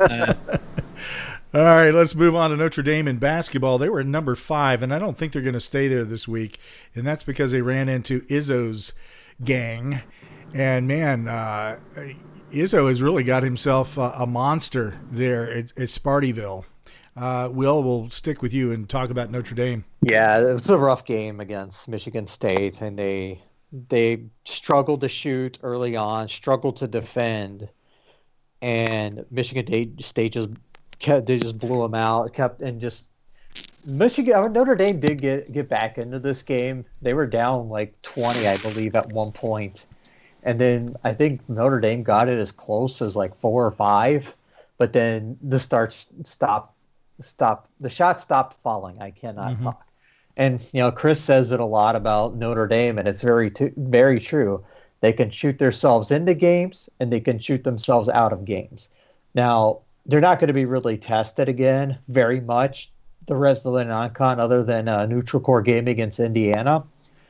All right, let's move on to Notre Dame in basketball. They were at number five, and I don't think they're going to stay there this week, and that's because they ran into Izzo's gang. And, man, uh, Izzo has really got himself uh, a monster there at, at Spartyville. Uh, Will, we'll stick with you and talk about Notre Dame. Yeah, it was a rough game against Michigan State, and they they struggled to shoot early on, struggled to defend, and Michigan State just kept, they just blew them out, kept and just Michigan Notre Dame did get get back into this game. They were down like twenty, I believe, at one point, and then I think Notre Dame got it as close as like four or five, but then the starts stopped. Stop the shot stopped falling. I cannot mm-hmm. talk. And you know, Chris says it a lot about Notre Dame, and it's very t- very true. They can shoot themselves into games, and they can shoot themselves out of games. Now, they're not going to be really tested again very much the rest of the non-con, other than a neutral core game against Indiana.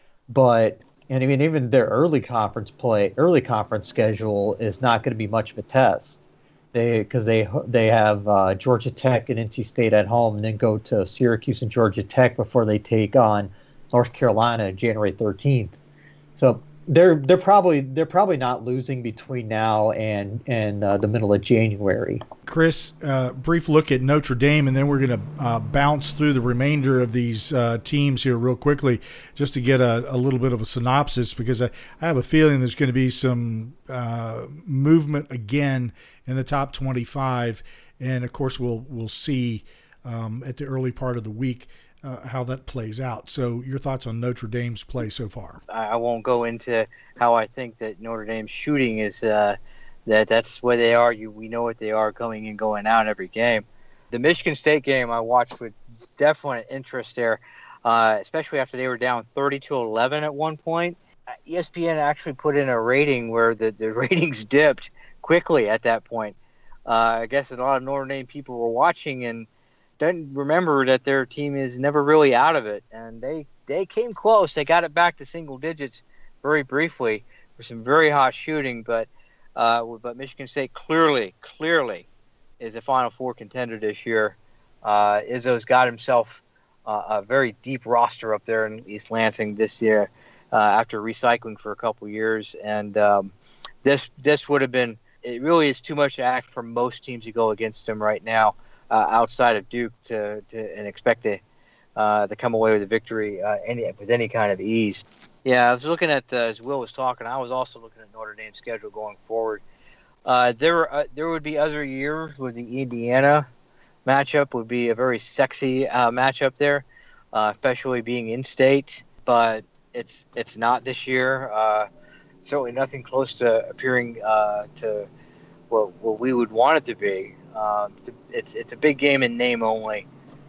But, and I mean, even their early conference play, early conference schedule is not going to be much of a test. They, because they they have uh, Georgia Tech and N C State at home, and then go to Syracuse and Georgia Tech before they take on North Carolina January thirteenth. So they're they're probably they're probably not losing between now and and uh, the middle of January. Chris, uh, brief look at Notre Dame, and then we're going to uh, bounce through the remainder of these uh, teams here real quickly, just to get a, a little bit of a synopsis, because I, I have a feeling there's going to be some uh, movement again in the top twenty-five, and of course we'll we'll see um, at the early part of the week Uh, how that plays out. So your thoughts on Notre Dame's play so far? I won't go into how I think that Notre Dame's shooting is uh, that that's where they are. You we know what they are going in, going out every game. The Michigan State game I watched with definite interest there, uh, especially after they were down thirty to eleven at one point. E S P N actually put in a rating where the, the ratings dipped quickly at that point. Uh, I guess a lot of Notre Dame people were watching and didn't remember that their team is never really out of it, and they they came close. They got it back to single digits very briefly for some very hot shooting, but uh, but Michigan State clearly clearly is a Final Four contender this year. Uh, Izzo's got himself uh, a very deep roster up there in East Lansing this year uh, after recycling for a couple years, and um, this this would have been it. Really is too much to ask for most teams to go against him right now. Uh, outside of Duke to, to and expect to uh, to come away with a victory uh, any with any kind of ease. Yeah, I was looking at the, as Will was talking. I was also looking at Notre Dame's schedule going forward. Uh, there uh, there would be other years with the Indiana matchup would be a very sexy uh, matchup there, uh, especially being in state. But it's it's not this year. Uh, certainly nothing close to appearing uh, to what what we would want it to be. Um, it's it's a big game in name only,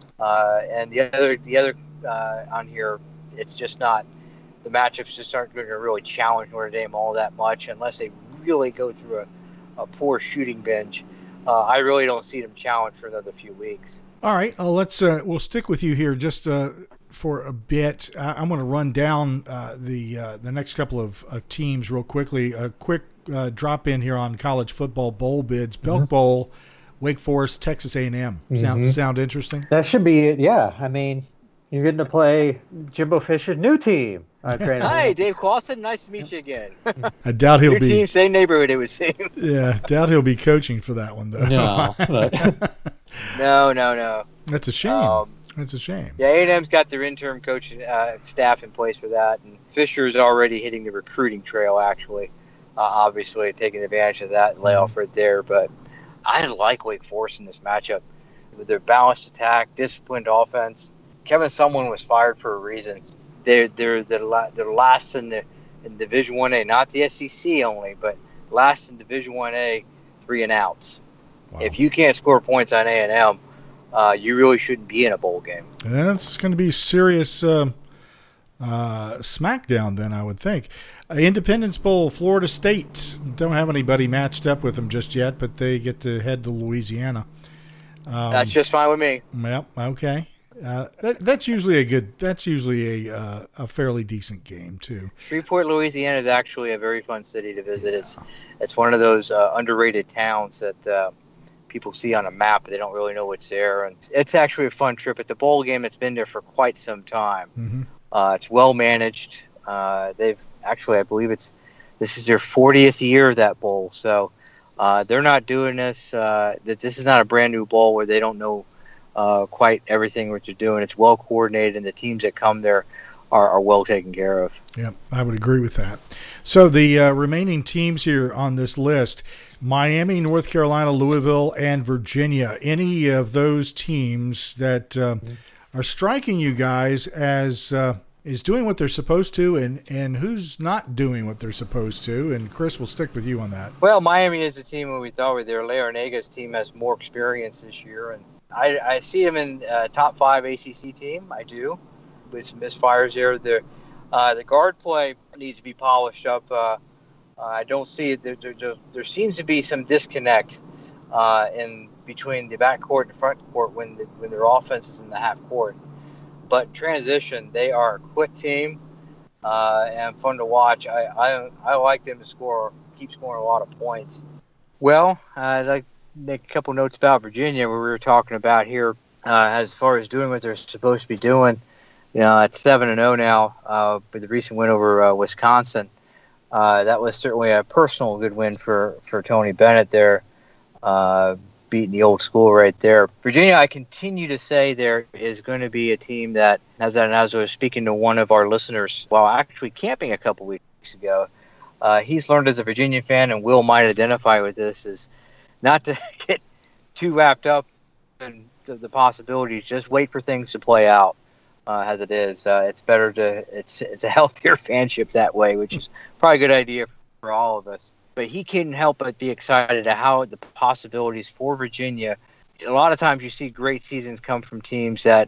uh, and the other the other uh, on here, it's just not the matchups just aren't going to really challenge Notre Dame all that much unless they really go through a, a poor shooting binge. Uh, I really don't see them challenge for another few weeks. All right, uh, let's uh, we'll stick with you here just uh, for a bit. I, I'm going to run down uh, the uh, the next couple of, of teams real quickly. A quick uh, drop in here on college football bowl bids. Belk mm-hmm. Bowl. Wake Forest, Texas A and M. Sound mm-hmm. sound interesting? That should be, yeah. I mean, you're getting to play Jimbo Fisher's new team. Hi, Dave Clawson. Nice to meet you again. I doubt he'll Your be. Team, same neighborhood, it would seem. Yeah, doubt he'll be coaching for that one though. No, no, no, no. That's a shame. Um, That's a shame. Yeah, A and M's got their interim coaching uh, staff in place for that, and Fisher is already hitting the recruiting trail. Actually, uh, obviously taking advantage of that layoff right there, but. I like Wake Forest in this matchup. With their balanced attack, disciplined offense. Kevin Sumlin was fired for a reason. They're they're they're, they're last in the in Division One A, not the S E C only, but last in Division One A, three and outs. Wow. If you can't score points on A and M, uh, you really shouldn't be in a bowl game. That's going to be serious uh, uh, smackdown then, I would think. Uh, Independence Bowl, Florida State. Don't have anybody matched up with them just yet, but they get to head to Louisiana. Um, that's just fine with me. Yep. Okay. Uh, that, that's usually a good. That's usually a uh, a fairly decent game too. Shreveport, Louisiana is actually a very fun city to visit. Yeah. It's it's one of those uh, underrated towns that uh, people see on a map, but they don't really know what's there. And it's actually a fun trip. It's a bowl game that's been there for quite some time. Mm-hmm. Uh, it's well managed. Uh, they've actually, I believe it's this is their fortieth year of that bowl. So uh, they're not doing this. Uh, that this is not a brand new bowl where they don't know uh, quite everything what they're doing. It's well coordinated, and the teams that come there are, are well taken care of. Yeah, I would agree with that. So the uh, remaining teams here on this list: Miami, North Carolina, Louisville, and Virginia. Any of those teams that uh, mm-hmm. are striking you guys as uh, is doing what they're supposed to, and, and who's not doing what they're supposed to? And Chris, we'll stick with you on that. Well, Miami is the team when we thought we were there. Larranaga's team has more experience this year, and I, I see them in uh, top five A C C team. I do, with some misfires there. The uh, the guard play needs to be polished up. Uh, Uh, I don't see it. There, there, there, there seems to be some disconnect uh, in between the back court and front court when the, when their offense is in the half court. But transition, they are a quick team uh, and fun to watch. I, I I like them to score, keep scoring a lot of points. Well, I'd like to make a couple notes about Virginia, where we were talking about here uh, as far as doing what they're supposed to be doing. You know, it's seven and zero now uh, with the recent win over uh, Wisconsin. Uh, that was certainly a personal good win for, for Tony Bennett there, uh, beating the old school right there. Virginia, I continue to say there is going to be a team that, as I, as I was speaking to one of our listeners while actually camping a couple weeks ago, uh, he's learned as a Virginia fan, and Will might identify with this, is not to get too wrapped up in the, the possibilities. Just wait for things to play out. Uh, as it is, uh, it's better to it's it's a healthier fanship that way, which is probably a good idea for all of us. But he couldn't help but be excited at how the possibilities for Virginia. A lot of times you see great seasons come from teams that,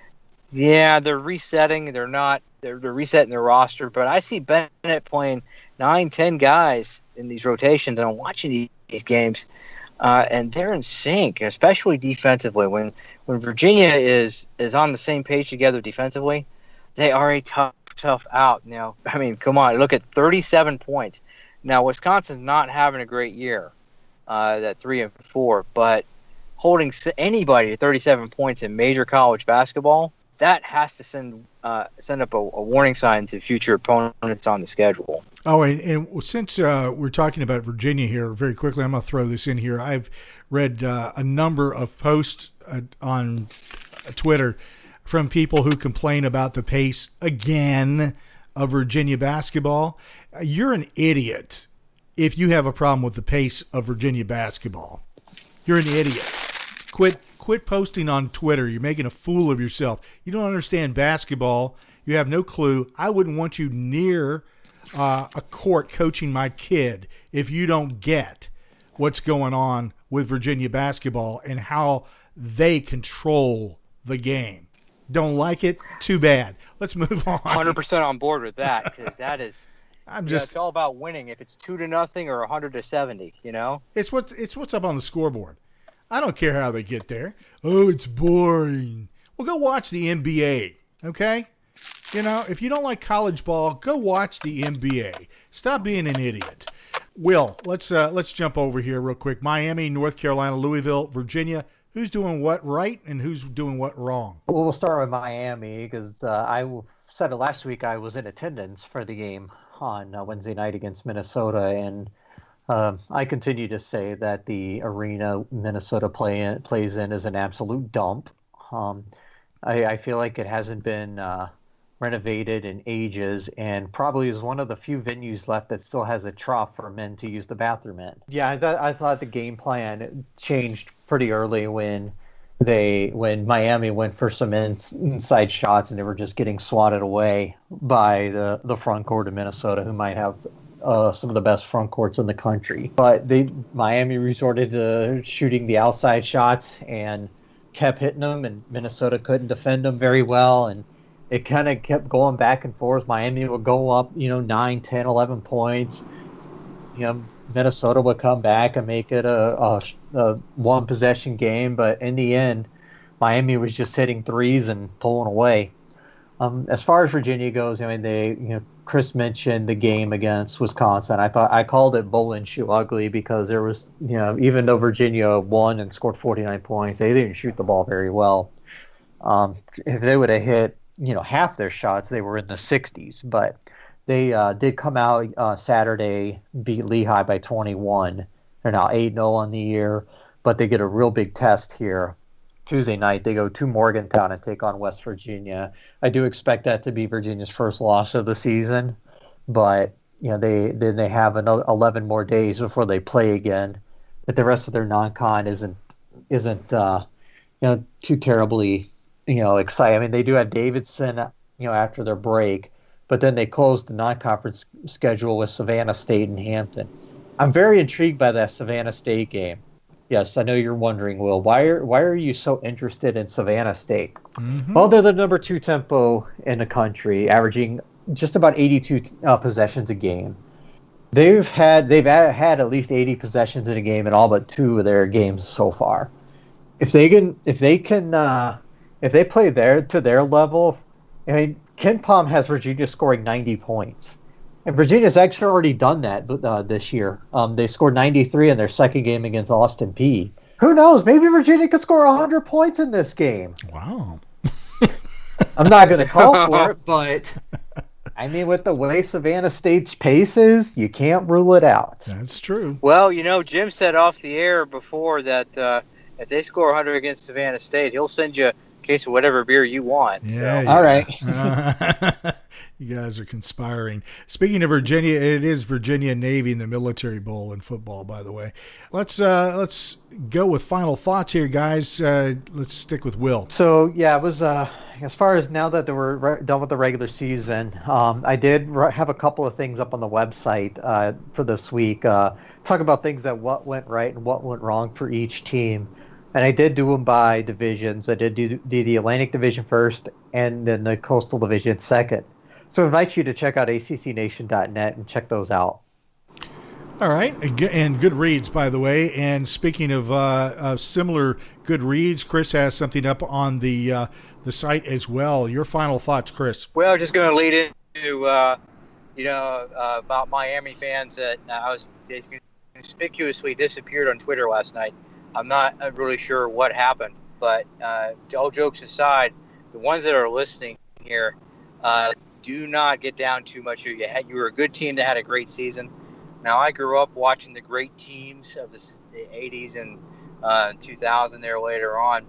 yeah, they're resetting. They're not. They're, they're resetting their roster. But I see Bennett playing nine, ten guys in these rotations, and I'm watching these, these games. Uh, and they're in sync, especially defensively. When when Virginia is is on the same page together defensively, they are a tough, tough out. Now, I mean, come on, look at thirty-seven points. Now, Wisconsin's not having a great year, uh, that three and four, but holding anybody to thirty-seven points in major college basketball, that has to send uh, send up a, a warning sign to future opponents on the schedule. Oh, and, and since uh, we're talking about Virginia here, very quickly, I'm going to throw this in here. I've read uh, a number of posts uh, on Twitter from people who complain about the pace again of Virginia basketball. You're an idiot if you have a problem with the pace of Virginia basketball. You're an idiot. Quit quit posting on Twitter. You're making a fool of yourself. You don't understand basketball. You have no clue. I wouldn't want you near uh, a court coaching my kid if you don't get what's going on with Virginia basketball and how they control the game. Don't like it? Too bad. Let's move on. one hundred percent on board with that, because that is I'm just just know, it's all about winning. If it's two to nothing or one hundred to seventy, you know? It's what's it's what's up on the scoreboard. I don't care how they get there. Oh, it's boring. Well, go watch the N B A, okay? You know, if you don't like college ball, go watch the N B A. Stop being an idiot. Will, let's uh, let's jump over here real quick. Miami, North Carolina, Louisville, Virginia. Who's doing what right and who's doing what wrong? Well, we'll start with Miami because uh, I said it last week. I was in attendance for the game on uh, Wednesday night against Minnesota, and uh, I continue to say that the arena Minnesota play in, plays in is an absolute dump. Um, I, I feel like it hasn't been uh, renovated in ages, and probably is one of the few venues left that still has a trough for men to use the bathroom in. Yeah, I thought I thought the game plan changed pretty early when they when Miami went for some ins, inside shots, and they were just getting swatted away by the the front court of Minnesota, who might have uh, some of the best front courts in the country. But they Miami resorted to shooting the outside shots and kept hitting them, and Minnesota couldn't defend them very well, and it kind of kept going back and forth. Miami would go up, you know, nine, ten, eleven points. You know, Minnesota would come back and make it a, a, a one-possession game. But in the end, Miami was just hitting threes and pulling away. Um, as far as Virginia goes, I mean, they, you know, Chris mentioned the game against Wisconsin. I thought I called it bull and shoe ugly because there was, you know, even though Virginia won and scored forty-nine points, they didn't shoot the ball very well. Um, if they would have hit, you know, half their shots, they were in the sixties. But they uh, did come out uh, Saturday, beat Lehigh by twenty-one. They're now eight and oh on the year, but they get a real big test here. Tuesday night, they go to Morgantown and take on West Virginia. I do expect that to be Virginia's first loss of the season, but you know they then they have another eleven more days before they play again. But the rest of their non-con isn't isn't uh, you know too terribly you know exciting. I mean, they do have Davidson you know after their break, but then they closed the non-conference schedule with Savannah State and Hampton. I'm very intrigued by that Savannah State game. Yes, I know you're wondering, Will, why are why are you so interested in Savannah State? Mm-hmm. Well, they're the number two tempo in the country, averaging just about eighty-two uh, possessions a game. They've had they've had at least eighty possessions in a game in all but two of their games so far. If they can, if they can, uh, if they play there to their level, I mean, Ken Pom has Virginia scoring ninety points, and Virginia's actually already done that uh, this year. Um, they scored ninety-three in their second game against Austin Peay. Who knows? Maybe Virginia could score one hundred points in this game. Wow. I'm not going to call for it, but I mean, with the way Savannah State's pace is, you can't rule it out. That's true. Well, you know, Jim said off the air before that uh, if they score one hundred against Savannah State, he'll send you a case of whatever beer you want. Yeah. So. yeah. All right. uh, you guys are conspiring. Speaking of Virginia, it is Virginia Navy in the Military Bowl in football, by the way. Let's uh, let's go with final thoughts here, guys. Uh, let's stick with Will. So, yeah, it was uh, as far as now that they were re- done with the regular season, um, I did re- have a couple of things up on the website uh, for this week. Uh, talk about things that what went right and what went wrong for each team. And I did do them by divisions. I did do, do the Atlantic Division first and then the Coastal Division second. So I invite you to check out A C C nation dot net and check those out. All right. And good reads, by the way. And speaking of uh, uh, similar good reads, Chris has something up on the uh, the site as well. Your final thoughts, Chris? Well, just going to lead into, uh, you know, uh, about Miami fans that uh, I was conspicuously disappeared on Twitter last night. I'm not really sure what happened, but uh, all jokes aside, the ones that are listening here, uh, do not get down too much here. You had, you were a good team that had a great season. Now, I grew up watching the great teams of the eighties and uh, two thousand there later on.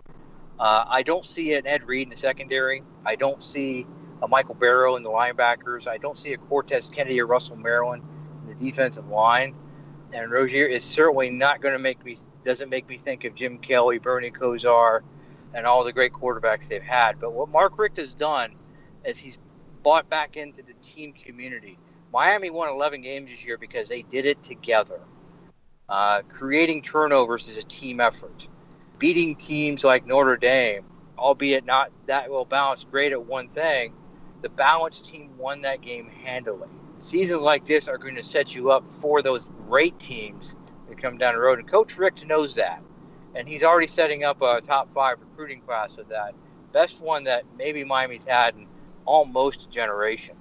Uh, I don't see an Ed Reed in the secondary. I don't see a Michael Barrow in the linebackers. I don't see a Cortez Kennedy or Russell Maryland in the defensive line. And Rozier is certainly not going to make me, doesn't make me think of Jim Kelly, Bernie Kosar, and all the great quarterbacks they've had. But what Mark Richt has done is he's bought back into the team community. Miami won eleven games this year because they did it together. Uh, creating turnovers is a team effort. Beating teams like Notre Dame, albeit not that well balanced, great at one thing, the balanced team won that game handily. Seasons like this are going to set you up for those great teams that come down the road. And Coach Richt knows that. And he's already setting up a top five recruiting class with that. Best one that maybe Miami's had in almost a generation.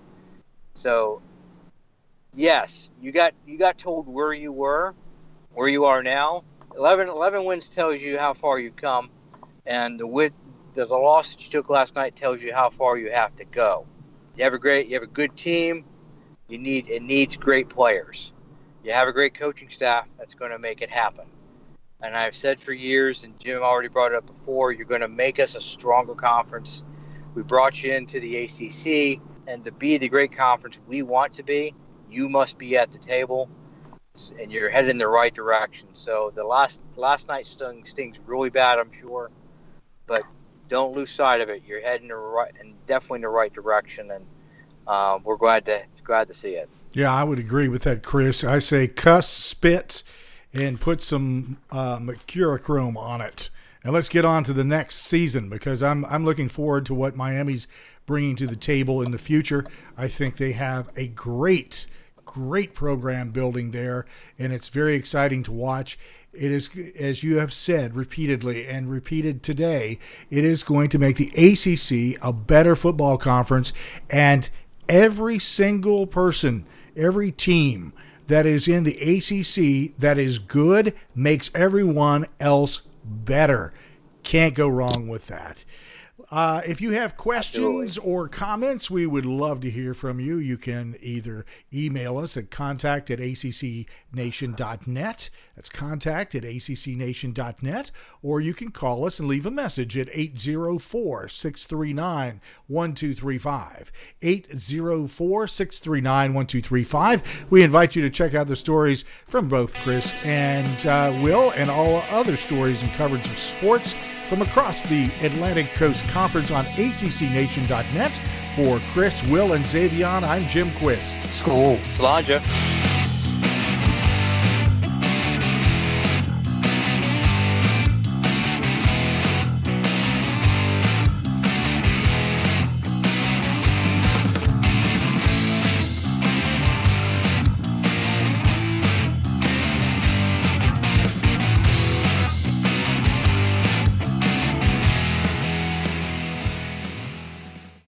So, yes, you got you got told where you were, where you are now. eleven, eleven wins tells you how far you've come. And the, win, the the loss that you took last night tells you how far you have to go. You have a great, you have a good team. You need it needs great players. You have a great coaching staff that's going to make it happen. And I've said for years, and Jim already brought it up before, you're going to make us a stronger conference. We brought you into the A C C, and to be the great conference we want to be, you must be at the table, and you're headed in the right direction. So the last last night stung stings really bad, I'm sure, but don't lose sight of it. You're heading the right, and definitely in the right direction, and Um, we're glad to glad to see it. Yeah, I would agree with that, Chris. I say cuss, spit, and put some uh, mercurochrome on it. And let's get on to the next season because I'm I'm looking forward to what Miami's bringing to the table in the future. I think they have a great, great program building there, and it's very exciting to watch. It is, as you have said repeatedly and repeated today, it is going to make the A C C a better football conference, and every single person, every team that is in the A C C that is good makes everyone else better. Can't go wrong with that. Uh, if you have questions Absolutely. or comments, we would love to hear from you. You can either email us at contact at A C C nation dot net. That's contact at A C C nation dot net. Or you can call us and leave a message at eight zero four, six three nine, one two three five. eight zero four, six three nine, one two three five. We invite you to check out the stories from both Chris and uh, Will and all other stories and coverage of sports from across the Atlantic Coast Conference on A C C nation dot net. For Chris, Will, and Xavion, I'm Jim Quist. School. Solange.